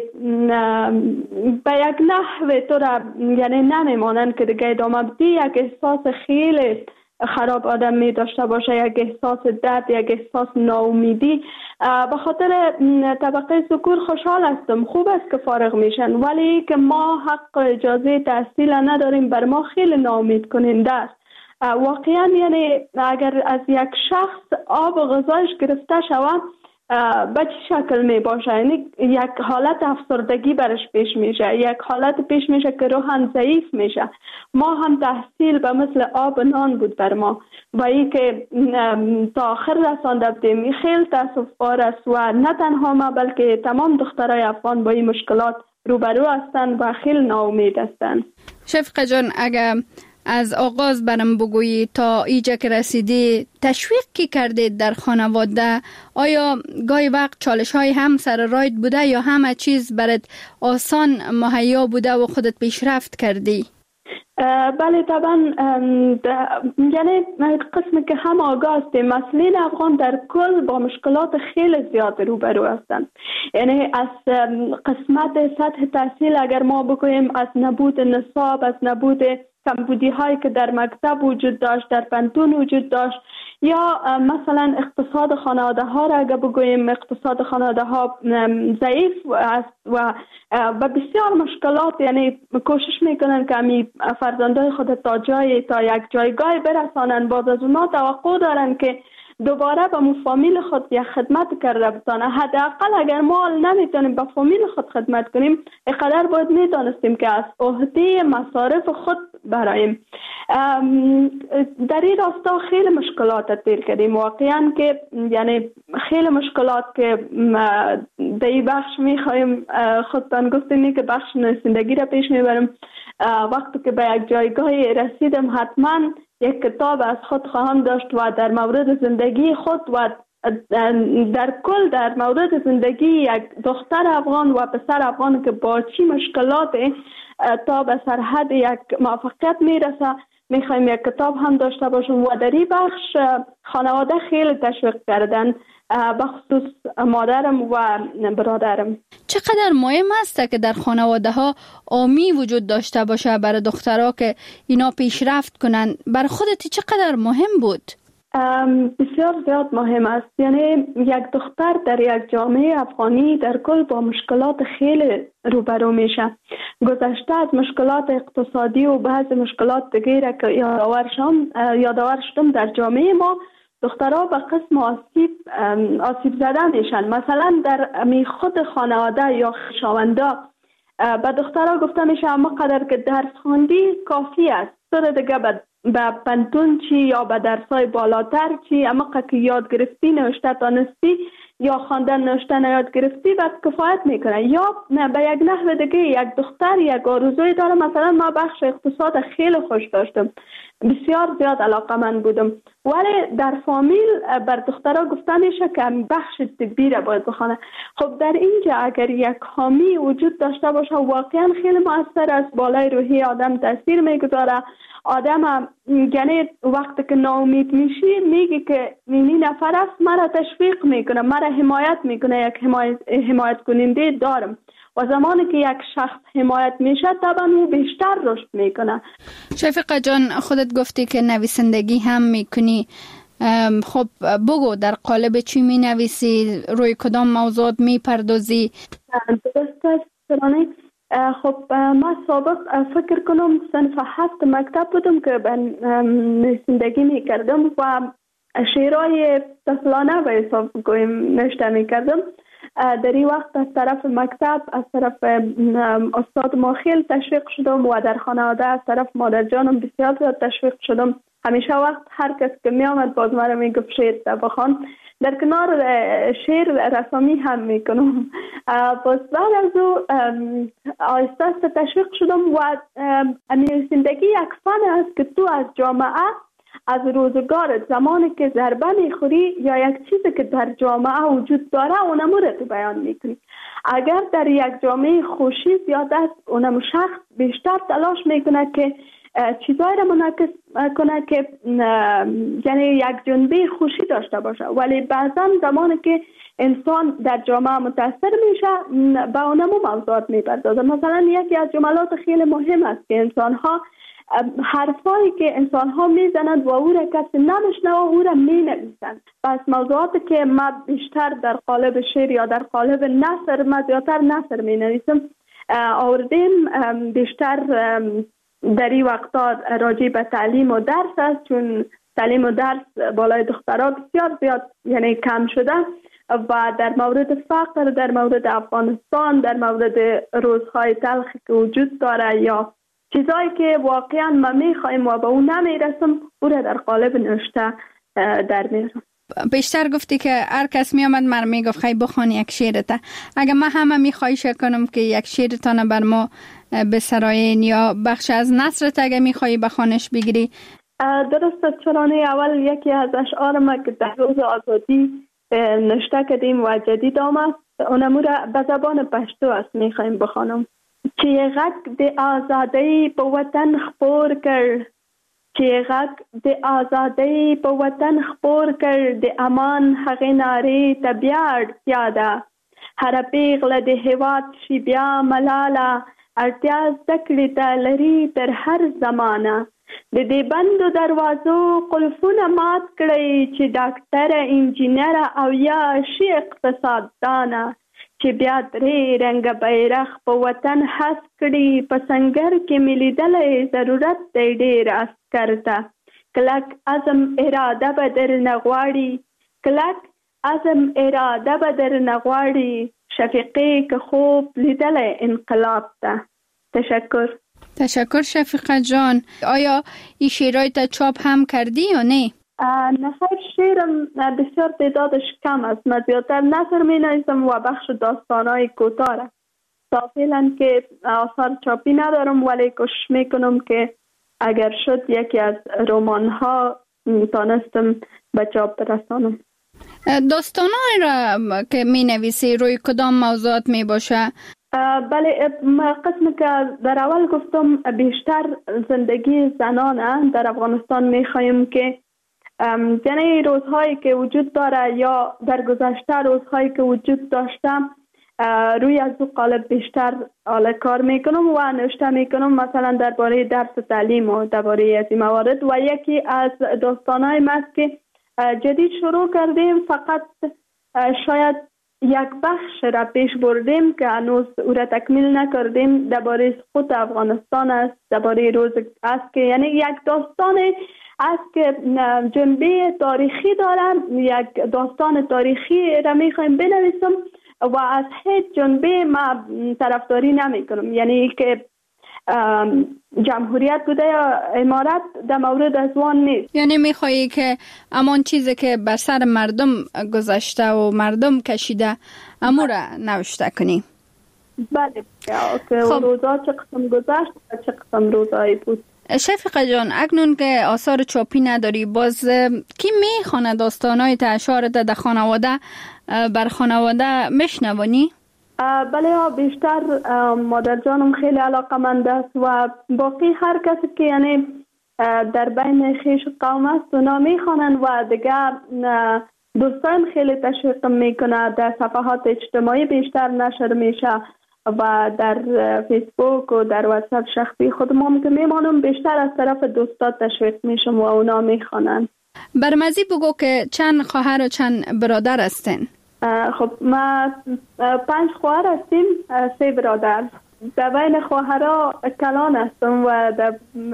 به یک نحو تو را یعنی نمیمانند که دیگه ادامه بدی، یک احساس خیلی خراب آدم می داشته باشه، یک احساس درد، یک احساس ناامیدی. به خاطر طبقه ذکور خوشحال هستم، خوب است که فارغ میشن، ولی که ما حق اجازه تحصیل نداریم بر ما خیلی ناامید کننده است. واقعا یعنی اگر از یک شخص آب و غذایش گرفته شود به چه شکل می باشه؟ یعنی یک حالت افسردگی برش پیش میشه، یک حالت پیش میشه که روحاً ضعیف میشه. ما هم تحصیل به مثل آب نان بود بر ما و ای که تا آخر رسانده بودیم. خیلی تاسف بار است و نه تنها ما بلکه تمام دخترای افغان با این مشکلات روبرو هستند و خیلی ناامید هستند. شفقه جان، اگر از آغاز برم بگویی تا اینجا که رسیدی تشویق کی کردید در خانواده؟ آیا گاهی وقت چالش های هم سر راید بوده یا همه چیز برات آسان مهیا بوده و خودت پیشرفت کردی؟ بله طبعا، یعنی قسمی که هم آگاه هستیم مسئولین افغان در کل با مشکلات خیلی زیاد روبرو هستند. یعنی از قسمت سطح تحصیل اگر ما بگوییم، از نبود نصاب، از نبود کمبودی هایی که در مکتب وجود داشت، در پانتون وجود داشت، یا مثلا اقتصاد خانواده ها را اگر بگوییم اقتصاد خانواده ها ضعیف است و و بسیار مشکلات، یعنی کوشش میکنن که امی فرزندای خود تا جای تا یک جایگاه برسانن، بعد از اونا توقع دارن که دوباره به فامیل خود یک خدمت کرده بتانه. حداقل اگر ما نمیتونیم به فامیل خود خدمت کنیم، اینقدر باید میدانستیم که از عهده مصارف خود برایم. در این راستا خیلی مشکلات دیر کردیم واقعا، که یعنی خیلی مشکلات که در این بخش میخوایم خودتان گفتیم که بخش نویسندگی را پیش میبرم. وقتی که به یک جایگاهی رسیدم حتما یک کتاب از خود خواهم داشت و در مورد زندگی خود و در کل در مورد زندگی یک دختر افغان و پسر افغان که با چی مشکلات تا به سرحد یک موفقیت میرسه میخوایم یک کتاب هم داشته باشم. و در این بخش خانواده خیلی تشویق کردن، بخصوص مادرم و برادرم. چقدر مهم است که در خانواده ها آمی وجود داشته باشه برای دخترها که اینا پیشرفت کنن؟ برای خودت چقدر مهم بود؟ بسیار زیاد مهم است. یعنی یک دختر در یک جامعه افغانی در کل با مشکلات خیلی روبرو میشه. گذشته از مشکلات اقتصادی و بعض مشکلات دیگه که یادآور شدم یادآور شدم در جامعه ما دخترها به قسم آسیب آسیب زده میشن. مثلا در می خود خانواده یا خویشاوندا به دخترها گفته میشه اما قدر که درس خواندی کافی است، تو دیگه به پانتون چی یا به درسای بالاتر چی، اما که یاد گرفتی نوشته دانستی یا خواندن نوشته یاد گرفتی بس کفایت میکنه. یا به یک نحو دیگه یک دختر یک آرزوی داره. مثلا ما بخش اقتصاد خیلی خوش داشتم، بسیار زیاد علاقه من بودم، ولی در فامیل بر دخترها گفته میشه که بخش طبی را باید بخونه. خب در اینجا اگر یک حامی وجود داشته باشه واقعا خیلی مؤثر است، بالای روحی آدم تاثیر میگذاره. آدم یعنی وقتی که ناامید میشی میگه که این نفر است مرا تشویق میکنه، مرا حمایت میکنه، یک حمایت, حمایت کننده دارم. و زمانی که یک شخص حمایت میشه طبعا او بیشتر رشد میکنه. شفقه جان، خودت گفتی که نویسندگی هم میکنی. خب بگو در قالب چی می نویسی؟ روی کدام موضوعات می پردازی؟ درست است. خب ما سابق فکر کنم صنف هفت مکتب بودم که به نویسندگی می کردم و شعرهای طفلانه به حساب گویم نوشته می کردم. در این وقت از طرف مکتب، از طرف استاد ما خیلی تشویق شدم و در خانواده از طرف مادر جانم بسیار زیاد تشویق شدم. همیشه وقت هر کس که می آمد باز مرا می گفت شعر بخوان. در کنار شعر رسامی هم می کنم. باز بعد از او آهسته آهسته تشویق شدم و نویسندگی یک فن است که تو از جامعه از روزگار زمانی که ضربه میخوری یا یک چیزی که در جامعه وجود داره اونمو رو بیان میکنی. اگر در یک جامعه خوشی زیاد است اونمو شخص بیشتر تلاش میکنه که چیزایی رو منعکس کنه که یعنی یک جنبه خوشی داشته باشه، ولی بعضا زمانی که انسان در جامعه متاثر میشه به اونمو موضوعات میپردازه. مثلا یکی از جملات خیلی مهم است که انسان ها حرفایی که انسان ها میزنند و او را کسی نمیشنوه او را مینویسند. پس موضوعاتی که ما بیشتر در قالب شعر یا در قالب نثر، ما زیادتر نثر می نویسم، آوردیم بیشتر در این وقتا راجع به تعلیم و درس است، چون تعلیم و درس بالای دخترها بسیار زیاد یعنی کم شده و در مورد فقر، در مورد افغانستان، در مورد روزهای تلخی که وجود داره یا چیزایی که واقعا ما میخوایم و به اون نمیرسم، او را در قالب نوشته در میارم. بیشتر گفتی که هر کس می آمد مر می گفت خیلی بخوان یک شعرته. اگه ما همه می خواهیش کنم که یک شعرتان بر ما بسراین یا بخش از نثرت اگه می خواهی بخوانش بگیری؟ درست، چرانه اول یکی از اشعار ما که در روز آزادی نشته کردیم و جدید آمد، اونمو را به زبان پشتو است می خواهیم بخوانم. چه غک د آزادی په وطن خپور کړ، چې غک د آزادی په وطن خپور کړ، د امان هغې نارې ته بیا اړتیا ده. هره پیغله د هېواد شي بیا ملاله، اړتیا زده کړې ته لري تر هر زمانه. د دې بندو دروازو قلفونه مات کړئ، چې ډاکټره، انجینره او یا شي اقتصاددانه، چې بیا درې رنګه بیرغ په وطن حس کړي. په سنګر کې مې لیدلی ضرورت دی ډېر عسکر ته، کلک عزم اراده به درنه غواړي، کلک عزم اراده به درنه غواړي. شفیقې که خوب لیدلی انقلاب ته. تشکر. تشکر شفیقه جان. آیا این شعرهای تا چاپ هم کردی یا نه؟ نه خیر، شعرم بسیار تعدادش کم است. من زیادتر نثر می نویسم و بخش داستانهای کوتاه. تا فعلا که آثار چاپی ندارم، ولی کوشش می کنم که اگر شد یکی از رمان ها تانستم به چاپ برسانم. داستانهای را که می نویسی روی کدام موضوعات می باشه؟ بله، قسم که در اول گفتم بیشتر زندگی زنانه در افغانستان می خواهیم که یعنی روزهایی که وجود داره یا در گذشته روزهایی که وجود داشته روی از او قالب بیشتر حال کار میکنم و نوشته میکنم، مثلا درباره درس تعلیم و درباره از این موارد. و یکی از داستانهای ما است که جدید شروع کردیم، فقط شاید یک بخش را پیش بردیم که هنوز او را تکمیل نکردیم. درباره سقوط افغانستان است، درباره روز است که یعنی یک داستان است که جنبه تاریخی دارم، یک داستان تاریخی را میخوایم بنویسم و از هیچ جنبه ما طرفداری نمی کنم، یعنی که جمهوریت بوده یا امارت در مورد از وان نیست. یعنی میخوایی که امان چیزی که بر سر مردم گذشته و مردم کشیده امو را نوشته کنی؟ بله، که خب. روزا چه قسم گذشت و چه قسم روزایی بود. شفیقه جان، اکنون که آثار چاپی نداری، باز کی میخونه داستانهای تاشارت در خانواده بر خانواده میشنوانی؟ بله ها، بیشتر مادر جانم خیلی علاقه مند است و باقی هر کسی که یعنی در بین خیش قوم است اونا میخوانن و دیگر دوستان خیلی تشویق میکنه. در صفحات اجتماعی بیشتر نشر میشه و در فیسبوک و در واتساپ شخصی خودم که میمانم بیشتر از طرف دوستات تشویق میشم و اونا میخوانن. برمزی بگو که چند خواهر و چند برادر هستین؟ خب ما پنج خواهر هستیم، سه برادر. در بین خواهرها کلان هستم و در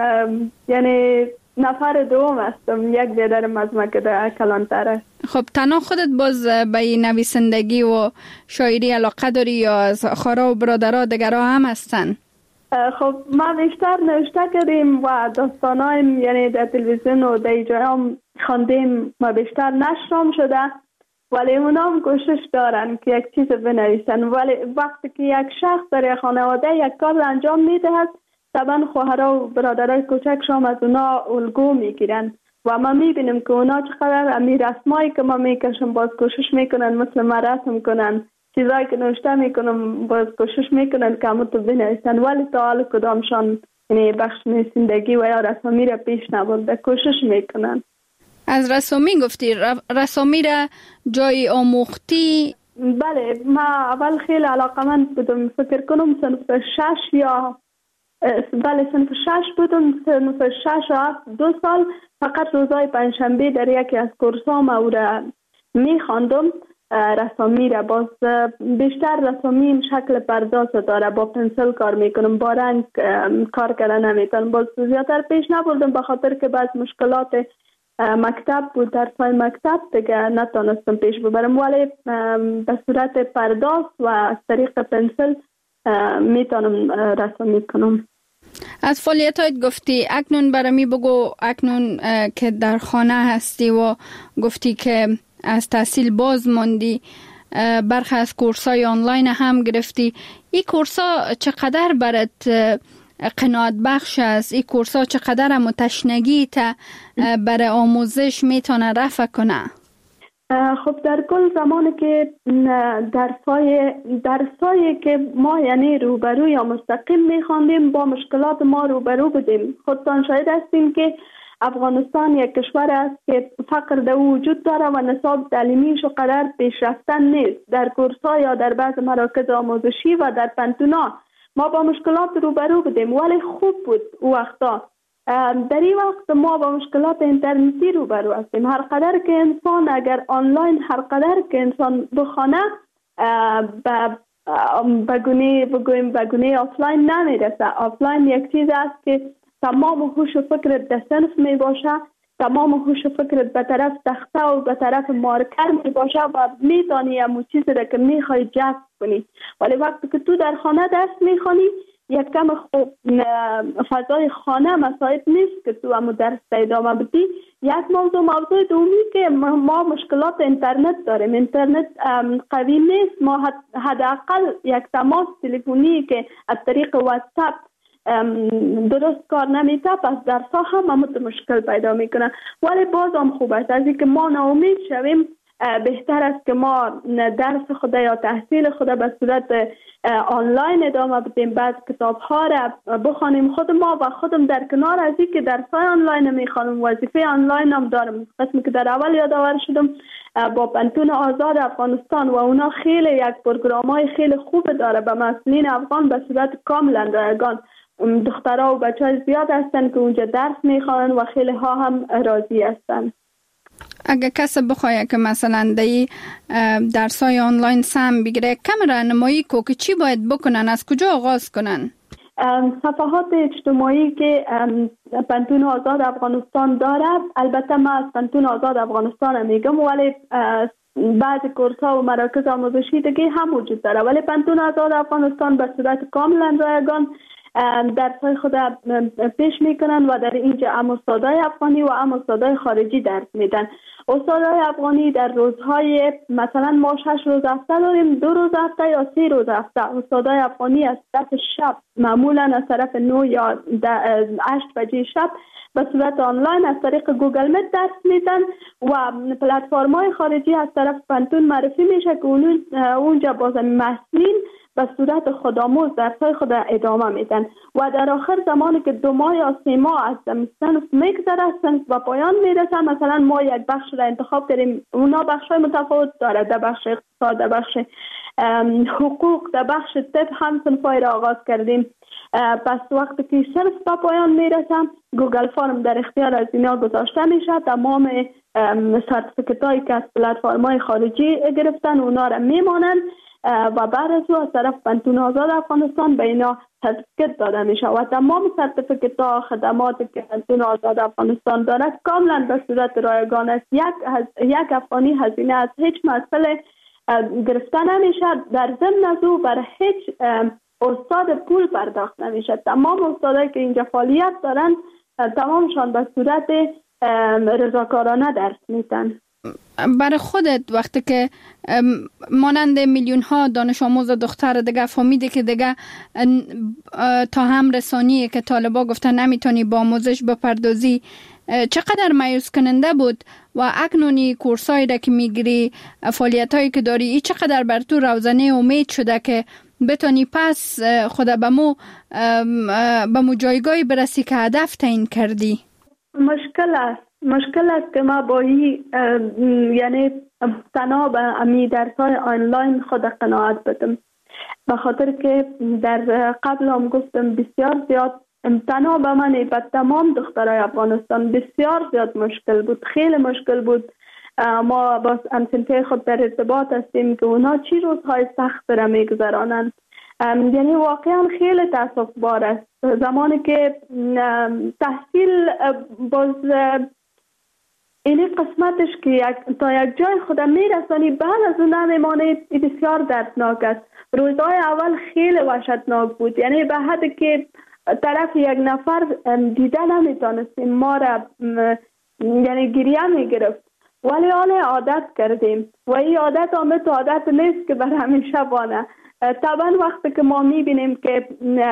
یعنی نفر دوم هستم، یک برادرم از ما که در کلان تر است. خب تنها خودت باز به نویسندگی و شاعری علاقه داری یا از خواهرها و برادرها دیگرها هم هستن؟ خب ما بیشتر نوشته کردیم و داستانایم یعنی در تلویزیون و در جایم خواندیم، ما بیشتر نشرم شده، ولی اونا هم کوشش دارن که یک چیز بنویسن. ولی وقتی که یک شخص در خانواده یک کار انجام میدهد، طبعا خواهرها و برادرای کوچکشون از اونا الگو میگیرن و ما میبینیم که اونا چقدر امی رسمایی که ما میکشم باز کوشش میکنن مثل ما رسم کنن، چیزایی که نوشته میکنم باز کوشش میکنن که همون تو بنویسن، ولی تا حال کدامشان یعنی بخش نویسندگی و یا رسمی را پیش نبرده کوشش میکنن. از رسامی گفتی، رسامی را جای آموختی؟ بله، ما اول خیلی علاقمند بودم، فکر کنم صنف شش یا بله صنف شش بودم، صنف شش و هفت دو سال فقط روزای پنجشنبه در یکی از کورسام او را میخواندم رسامی را. باز بیشتر رسامی این شکل پرداز داره، با پنسل کار میکنم، با رنگ کار کردن نمیتونم، باز زیادتر پیش نبردم به خاطر که بعض مشکلات مکتب بود، درسای مکتب دیگه نتونستم پیش ببرم، ولی به صورت پرداخت و از طریق پنسل میتونم رسمی کنم. از فعالیت هایت گفتی، اکنون برمی بگو اکنون که در خانه هستی و گفتی که از تحصیل باز موندی، برخی از کورس های آنلاین هم گرفتی. این کورس ها چقدر برات قناعت بخش است؟ این کورس ها چقدر هم تشنگی تا برای آموزش میتونه رفع کنه؟ خب در کل زمانی که درسای درسایی که ما یعنی روبرو یا مستقیم میخواندیم با مشکلات ما روبرو بودیم. خودتان شاهد هستیم که افغانستان یک کشور است که فقر در وجود داره و نصاب تعلیمیش قدر پیشرفته نیست. در کورس‌ها یا در بعض مراکز آموزشی و در پنتونا ما با مشکلات روبرو بودیم، ولی خوب بود او وقتا. در این وقت ما با مشکلات اینترنتی روبرو هستیم. هر قدر که انسان اگر آنلاین هر قدر که انسان بخونه به گونه بگویم به گونه آفلاین نمیرسه. آفلاین یک چیز است که تمام هوش و فکرت در صنف می باشه، تمام هوش و فکرت به طرف تخته و به طرف مارکر می باشه و می تانی همون چیزی را که می خواهی جذب کنی. ولی وقتی که تو در خانه درس می خوانی، یک کم خوب فضای خانه مساعد نیست که تو همون درس ادامه بدی. یک موضوع موضوع دومی که ما مشکلات اینترنت داریم. اینترنت قوی نیست. ما حداقل یک تماس تلفنی که از طریق واتساپ درست کار نمیته، پس درس ها هم همون مشکل پیدا میکنن. ولی باز هم خوب است، از اینکه ما ناامید شویم بهتر است که ما درس خود یا تحصیل خود به صورت آنلاین ادامه بدیم، بعد کتاب ها را بخوانیم خود ما و خودم در کنار از اینکه درس های آنلاین میخوانم وظیفه آنلاین هم دارم. قسمی که در اول یادآور شدم با پنتون آزاد افغانستان و اونا خیلی یک پروگرام های خیلی خوب داره به مسئولین افغان به صورت کاملا رایگان. دخترها و بچه های زیاد هستن که اونجا درس میخوانن و خیلی ها هم راضی هستن. اگه کسی بخواه که مثلا دی درس های آنلاین سم بگیره، کم راهنمایی کو که چی باید بکنن، از کجا آغاز کنن؟ صفحات اجتماعی که پنتون آزاد افغانستان داره، البته من از پنتون آزاد افغانستان میگم، ولی بعض کورس ها و مراکز آموزشی دیگه هم وجود داره، ولی پنتون آزاد افغانستان به صورت کاملا رایگان درس های خود پیش میکنن و در اینجا هم استادای افغانی و هم استادای خارجی درس میدن. استادای افغانی در روزهای مثلا ما شش روز هفته داریم، دو روز هفته یا سه روز هفته. استادای افغانی از طرف شب، معمولا از طرف نو یا هشت بجه شب به صورت آنلاین از طریق گوگل میت درس میدن و پلتفرم های خارجی از طرف پنتون معرفی میشه که اونجا باز محصولین به صورت خودآموز درسای خود ادامه میدن و در آخر زمانی که دو ماه یا سه ماه از صنف میگذره، صنف به پایان میرسه. مثلا ما یک بخش را انتخاب کردیم، اونا بخش های متفاوت داره، در بخش اقتصاد، در بخش حقوق، در بخش طب هم صنفای را آغاز کردیم. پس وقتی که صنف به پایان میرسه، گوگل فرم در اختیار از اینا گذاشته میشه. تمام سرتیفیکت هایی که از پلتفرم های خارجی گرفتن اونا را میمانن و بعد از او از طرف پنتون آزاد افغانستان به اینا سرتیفیکت داده میشه و تمام سرتیفیکت ها خدماتی که پنتون آزاد افغانستان دارد کاملا به صورت رایگان است. یک هز... یک افغانی هزینه از هیچ مسئله گرفته نمیشه. در ضمن از او بر هیچ استاد پول پرداخت نمیشه. تمام استادایی که اینجا فعالیت دارن تمامشان به صورت رضاکارانه درس میدن. برای خودت وقتی که مانند میلیون ها دانش آموز دختر دیگه فهمیده که دیگه تا هم رسانیه که طالبا گفتن نمیتونی با آموزش بپردازی، چقدر مایوس کننده بود و اکنونی کورسایی را که میگیری، فعالیتایی که داری، ای چقدر بر تو روزنه امید شده که بتونی پس خود به مو به مو جایگاهی برسی که هدف تعیین کردی؟ مشکل است مشکل است که ما با این یعنی تنها به امی درسای آنلاین خود قناعت بدم، به خاطر که در قبل هم گفتم بسیار زیاد تنها به من به تمام دخترای افغانستان بسیار زیاد مشکل بود، خیلی مشکل بود. ما با همسنفه خود در ارتباط هستیم که اونا چی روزهای سخت را میگذرانند. یعنی واقعا خیلی تاسف بار است. زمانی که تحصیل باز اینی قسمتش که یک تا یک جای خودم میرسانی بعد از اون نمیمانه، بسیار دردناک است. روزهای اول خیلی وحشتناک بود، یعنی به حدی که طرف یک نفر دیده نمیتونستیم، ما را یعنی گریه میگرفت، ولی آن عادت کردیم و این عادت آمد عادت نیست که بر همیشه بانه. طبعا وقتی که ما میبینیم که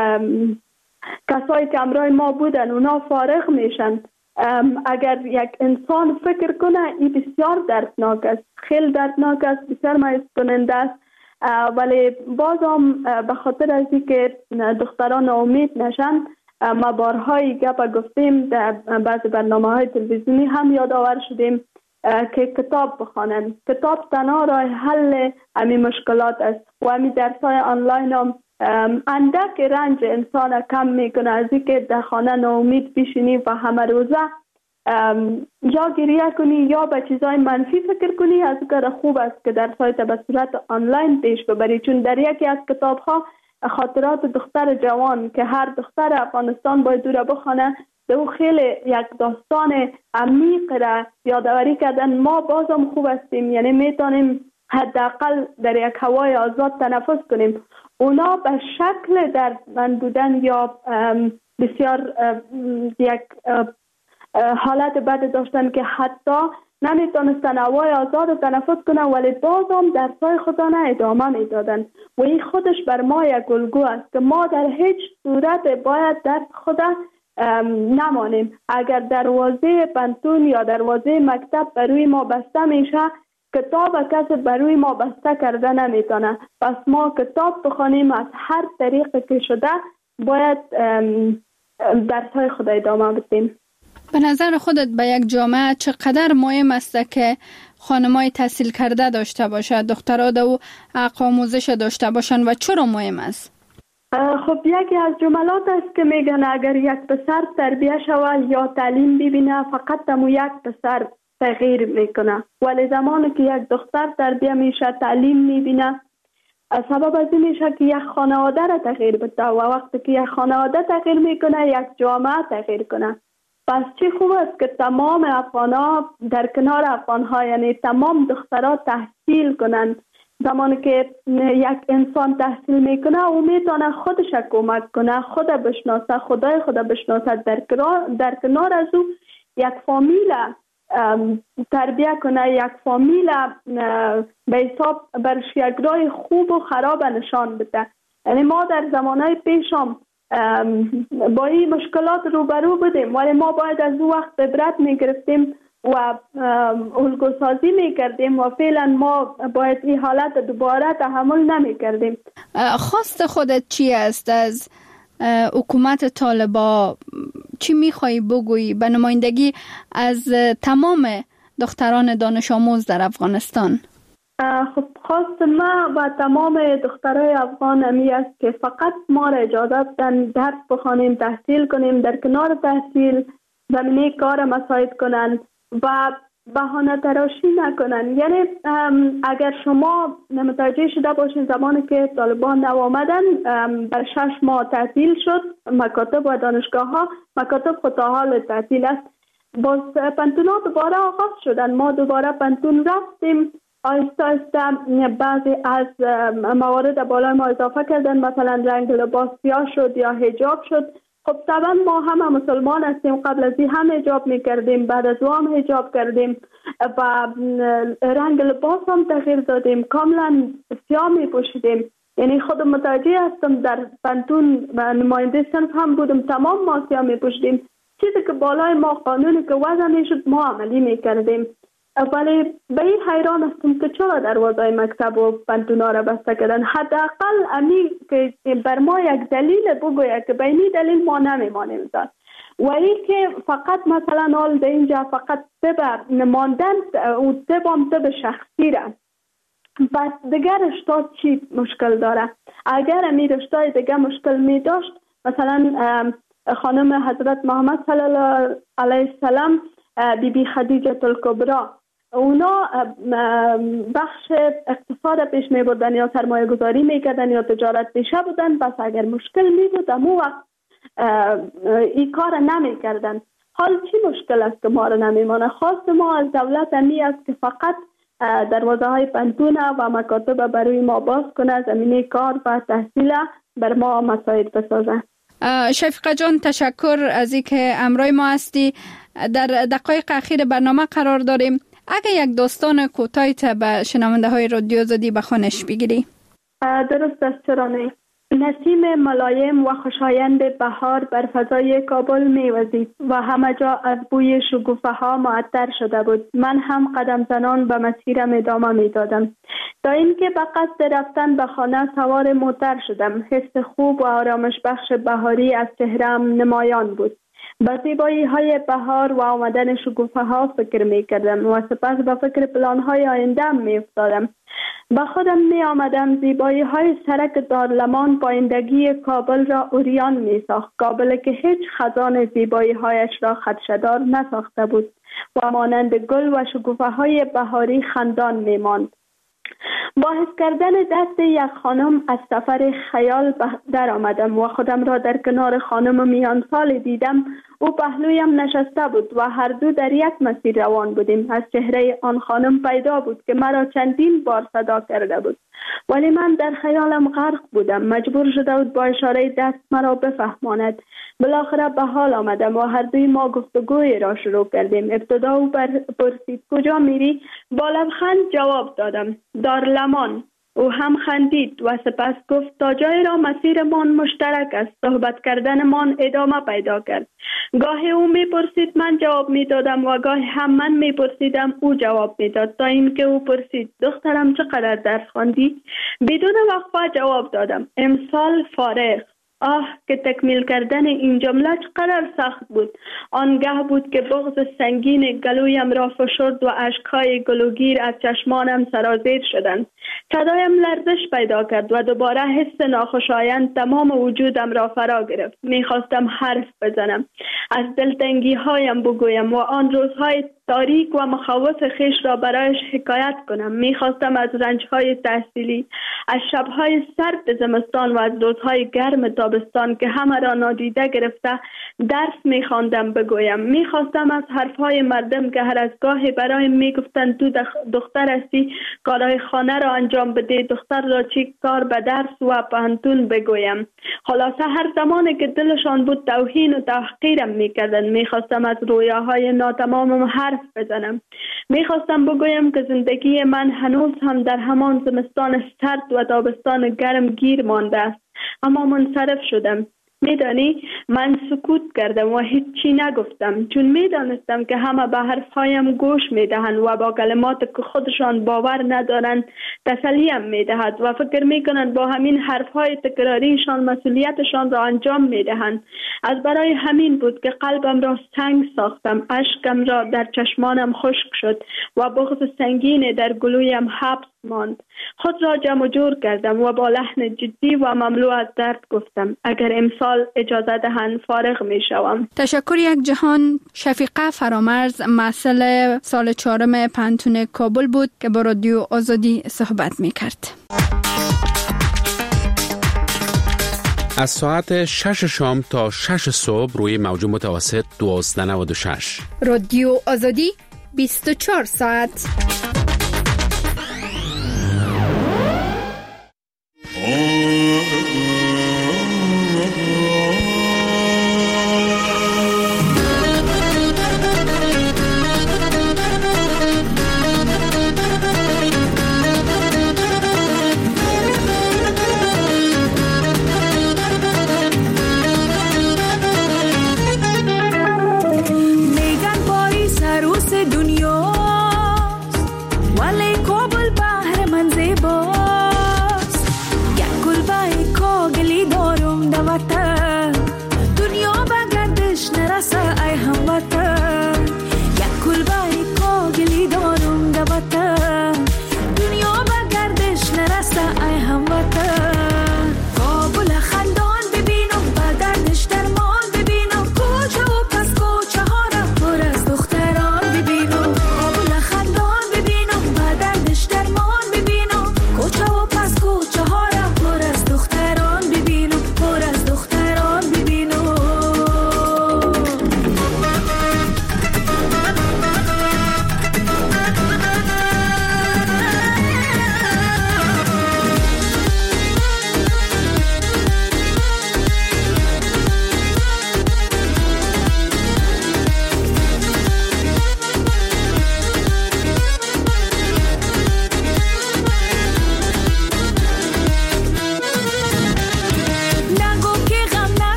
کسایی که همراه ما بودن اونا فارغ میشن، اگر یک انسان فکر کنه این بسیار دردناک است، خیلی دردناک است، بسیار مایوس کننده است. ولی باز هم به خاطر از اینکه دختران ناامید نشن، ما بارهای گپ گفتیم در بعض برنامه های تلویزیونی هم یادآور شدیم که کتاب بخوانن. کتاب تنها راه حل همین مشکلات است و همین درس‌های آنلاین هم اندک رنج انسان کم میکنه از اینکه در خانه ناامید بشینی و همه روزه یا گریه کنی یا به چیزای منفی فکر کنی. از کار خوب است که درس‌های به صورت آنلاین پیش ببری، چون در یکی از کتاب‌ها خاطرات دختر جوان که هر دختر افغانستان باید دوره بخونه، دو خیلی یک داستان عمیق را یادآوری کردن. ما بازم خوب هستیم، یعنی میتونیم حداقل در یک هوای آزاد تنفس کنیم. اونا به شکل دردمند بودن یا بسیار یک حالت بد داشتن که حتی نمیتونستن هوای آزاد تنفس کنن، ولی بازم درسای خودانه ادامه میدادن و این خودش بر ما یک الگو است که ما در هیچ صورت باید درس خود نمانیم. اگر دروازه پنتون یا دروازه مکتب بروی ما بسته میشه، کتاب کسی بروی ما بسته کرده نمیتونه. پس ما کتاب بخوانیم، از هر طریقی که شده باید درسای خود ادامه بدیم. به نظر خودت به یک جامعه چقدر مهم است که خانمای تحصیل کرده داشته باشد، دخترها دو حق آموزش داشته باشند و چرا مهم است؟ خب یکی از جملات است که میگن اگر یک پسر تربیه شود یا تعلیم ببینه، فقط تمو یک پسر تغییر میکنه، ولی زمانی که یک دختر تربیه میشه تعلیم میبینه، سبب از این میشه که یک خانواده را تغییر بده و وقتی که یک خانواده تغییر میکنه یک جامعه تغییر کنه. پس چی خوب است که تمام افغان‌ها در کنار افغان‌ها، یعنی تمام دخترها تحصیل کنند. زمانی که یک انسان تحصیل میکنه او میتونه خودش کمک کنه، خود بشناسه، خدای خود بشناسه، در کنار در کنار از او یک فامیل تربیه کنه، یک فامیل به حساب برش یک راه خوب و خراب نشان بده. یعنی ما در زمانهای پیشم با این مشکلات روبرو بودیم، ولی ما باید از او وقت عبرت میگرفتیم و الگوسازی میکردیم و فعلا ما باید این حالت دوباره تحمل نمیکردیم. خواست خودت چی است از حکومت طالبا؟ چی میخوایی بگویی به نمایندگی از تمام دختران دانش آموز در افغانستان؟ خب خواست ما با تمام دخترای افغان امی است که فقط ما را اجازه بدن درس بخوانیم، تحصیل کنیم، در کنار تحصیل زمینه کار مساعد کنن و بهانه تراشی نکنن. یعنی اگر شما متوجه شده باشین زمانی که طالبان نو آمدن بر شش ماه تعطیل شد مکاتب و دانشگاه ها، مکاتب خود تا حال تعطیل است، باز پنتون ها دوباره آغاز شدن. ما دوباره پنتون رفتیم، آهسته آهسته بعضی از موارد بالای ما اضافه کردن، مثلا رنگ لباس سیاه شد یا حجاب شد. خب طبعا ما همه مسلمان هستیم، قبل از این هم حجاب میکردیم، بعد از او هم حجاب کردیم و رنگ لباس هم تغییر دادیم، کاملا سیاه میپوشیدیم. یعنی خود متوجه هستم در پنتون نماینده صنف هم بودم، تمام ما سیاه میپوشیدیم. چیزی که بالای ما قانونی که وضع میشد ما عملی میکردیم. ولی به این حیران هستم که چرا دروازه مکتب و پنتونا را بسته کردن. حداقل امی که بر ما یک دلیل بگوید که به این دلیل ما نمیمانیم داد و این که فقط مثلا حال به اینجا فقط طب نماندن و طب هم طب شخصی را، بس دیگر رشته چی مشکل داره؟ اگر امی رشته دیگر مشکل می داشت، مثلا خانم حضرت محمد صلی الله علیه السلام، بی بی خدیجه الکبری، اونا بخش اقتصاد پیش می بردن یا سرمایه گذاری می کردن یا تجارت پیشه بودن، بس اگر مشکل می بود امو وقت این کار نمی کردن. حال چی مشکل است که ما را نمیمانه؟ خواست ما از دولت امی است که فقط دروازه های پنتون و مکاتب برای ما باز کنه، زمینه کار و تحصیل بر ما مساعد بسازه. شفیقه جان، تشکر از اینکه همراه ما هستی. در دقایق اخیر برنامه قرار داریم. اگه یک داستان کوتاهی به شنونده های رادیو آزادی به خوانش بگیری. درست است، چرا نه؟ نسیم ملایم و خوشایند بهار بر فضای کابل می‌وزید و همه جا از بوی شکوفه ها معطر شده بود. من هم قدم زنان به مسیرم ادامه می‌دادم تا اینکه به قصد رفتن به خانه سوار موتر شدم. حس خوب و آرامش بخش بهاری از چهره‌ام نمایان بود. به زیبایی های بهار و آمدن شکوفه ها فکر می کردم و سپس به فکر پلان های آینده می افتادم. با خودم می آمدم زیبایی های سرک دارلمان پایندگی کابل را اوریان می ساخت. کابل که هیچ خزان زیبایی هایش را خدشه‌دار نساخته بود و مانند گل و شکوفه های بهاری خندان می ماند. با حس کردن دست یک خانم از سفر خیال در آمدم و خودم را در کنار خانم میان سال دیدم. او پهلویم نشسته بود و هر دو در یک مسیر روان بودیم. از چهره آن خانم پیدا بود که مرا چندین بار صدا کرده بود، ولی من در خیالم غرق بودم. مجبور شده بود با اشاره دست مرا بفهماند. بالاخره به حال آمدم و هر دوی ما گفتگوی را شروع کردیم. ابتدا او پرسید کجا میری؟ با لبخند جواب دادم دارلمان. او هم خندید و سپس گفت تا جای را مسیرمان مشترک است. صحبت کردنمان ادامه پیدا کرد. گاهی او میپرسید من جواب میدادم و گاهی هم من میپرسیدم او جواب میداد، تا اینکه او پرسید دخترم چقدر درس خواندی؟ بدون وقفه جواب دادم امسال فارغ. آه که تکمیل کردن این جمله چقدر سخت بود. آنگاه بود که بغض سنگین گلویم را فشرد و اشکهای گلوگیر از چشمانم سرازیر شدند. صدایم لرزش پیدا کرد و دوباره حس ناخوشایند تمام وجودم را فرا گرفت. میخواستم حرف بزنم، از دلتنگی هایم بگویم و آن روزهای تاریک و مخوف خیش را برایش حکایت کنم. میخواستم از رنجهای تحصیلی، از شبهای سرد زمستان و از روزهای گرم تابستان که همه را نادیده گرفته درس میخواندم بگویم. میخواستم از حرفهای مردم که هر از گاهی برایم میگفتند تو دختر هستی کارهای خانه را انجام بده، دختر را چی کار به درس و پانتون بگویم. خلاصه هر زمانی که دلشان بود توهین و تحقیرم میکردند. میخواستم از رویاهای ناتمامم حرف بزنم. میخواستم بگویم که زندگی من هنوز هم در همان زمستان سرد و تابستان گرم گیر مانده است، اما منصرف شدم. میدانی من سکوت کردم و هیچی نگفتم، چون میدانستم که همه به حرفهایم گوش میدهند و با کلمات که خودشان باور ندارند تسلیم میدهد و فکر میکنند با همین حرفهای تکراریشان مسئولیتشان را انجام میدهند. از برای همین بود که قلبم را سنگ ساختم، اشکم را در چشمانم خشک شد و بغض سنگین در گلویم حبس ماند. خود را جمع جور کردم و با لحن جدی و مملو از درد گفتم اگر امسال اجازه دهند فارغ می شوم. تشکر یک جهان. شفیقه فرامرز مسئول سال چهارم پانتون کابل بود که با رادیو آزادی صحبت می کرد. از ساعت شش شام تا شش صبح روی موج متوسط دوازده نود و شش رادیو آزادی بیست و چهار ساعت.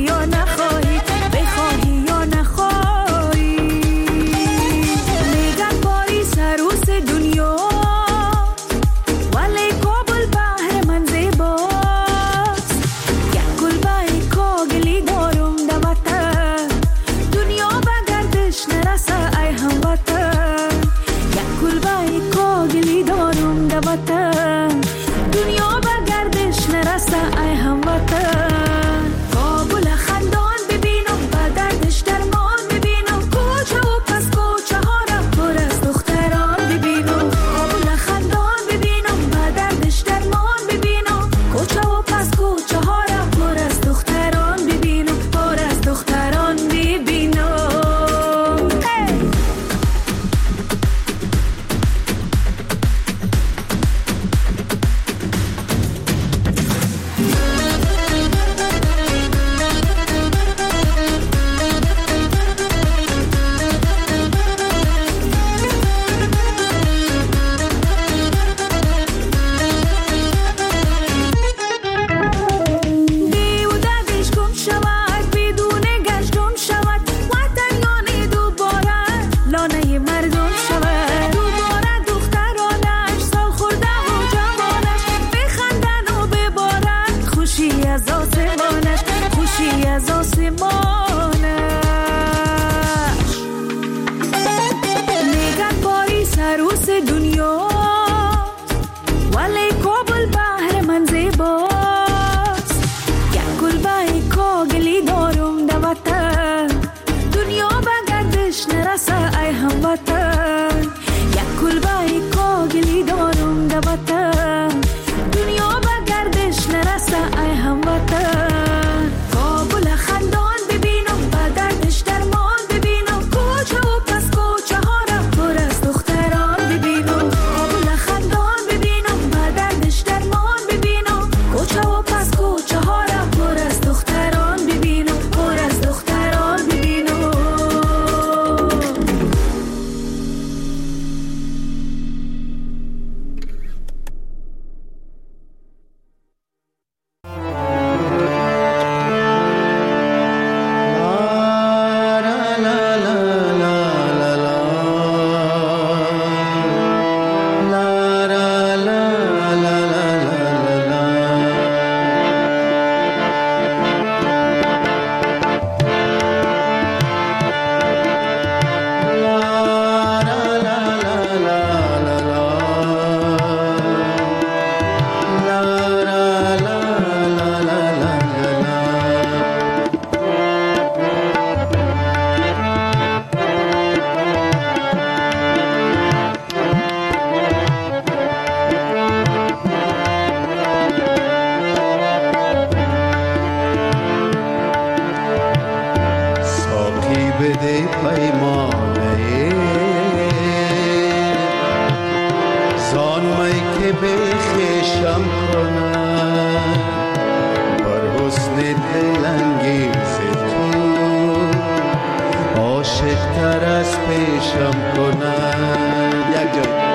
یا نخواهی، بخواهی یا نخواهی. میگن پاریس عروس دنیا، ولی کابل بحر من زیباست. یک کلبه کاغلی دارم در وطن، دنیا به گردش نرسه ای هموطن. یک کلبه کاغلی دارم در وطن، دنیا به گردش نرسه ای هموطن. کابل خندان ببینم به دردش درمان ببینم، کوچه و پس کوچه ها را پر از دختران ببینم. کابل خندان ببینم به دردش درمان ببینم، کوچه و پس کوچه ها را پر از دختران ببینم، پر از دختران ببینم. دیو دردش گم شود، بدون گشتم شود، وطن یعنی دوباره لانه مردم شود. دوباره دخترانش سال خورده و جوانش، بخندن و ببارن خوشی از آسمانش، خوشی از آسمانش. میگن پاریس عروس دنیا، ولی کابل بحر من زیباست. یک کلبه کاغلی دارم در وطن، دنیا به گردش نرسه ای هموطن. یک کلبه کاغلی دارم در وطن، دنیا به گردش نرسه ای هموطن. کابل خندان ببینم به دردش درمان ببینم، کوچه و پس کوچه ها را پر از دختران ببینم. کابل خندان ببینم به دردش درمان ببینم، کوچه و پس کوچه ها را پر از دختران ببینم، پر از دختران ببینم. ساقی بده پیمانه زان می که به خیشم کنم، بر حسن دلانگیز تو عاشق تر از پیشم کنم. یک جای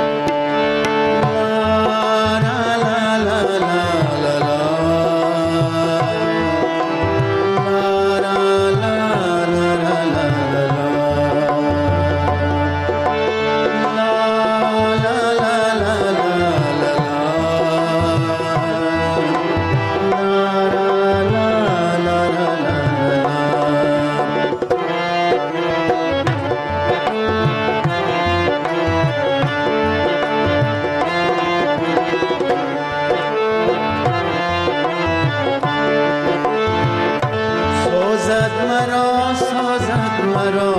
سازد مرا، سازد مرا،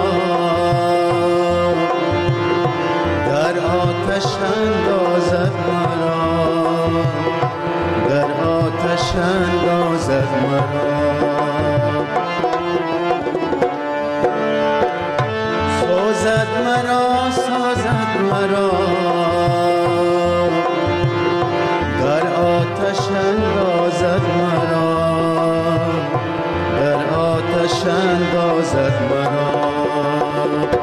در آتش اندازد مرا، در آتش اندازد مرا. سازد مرا، سازد مرا، در آتش اندازد مرا، در آتش اندازد مرا.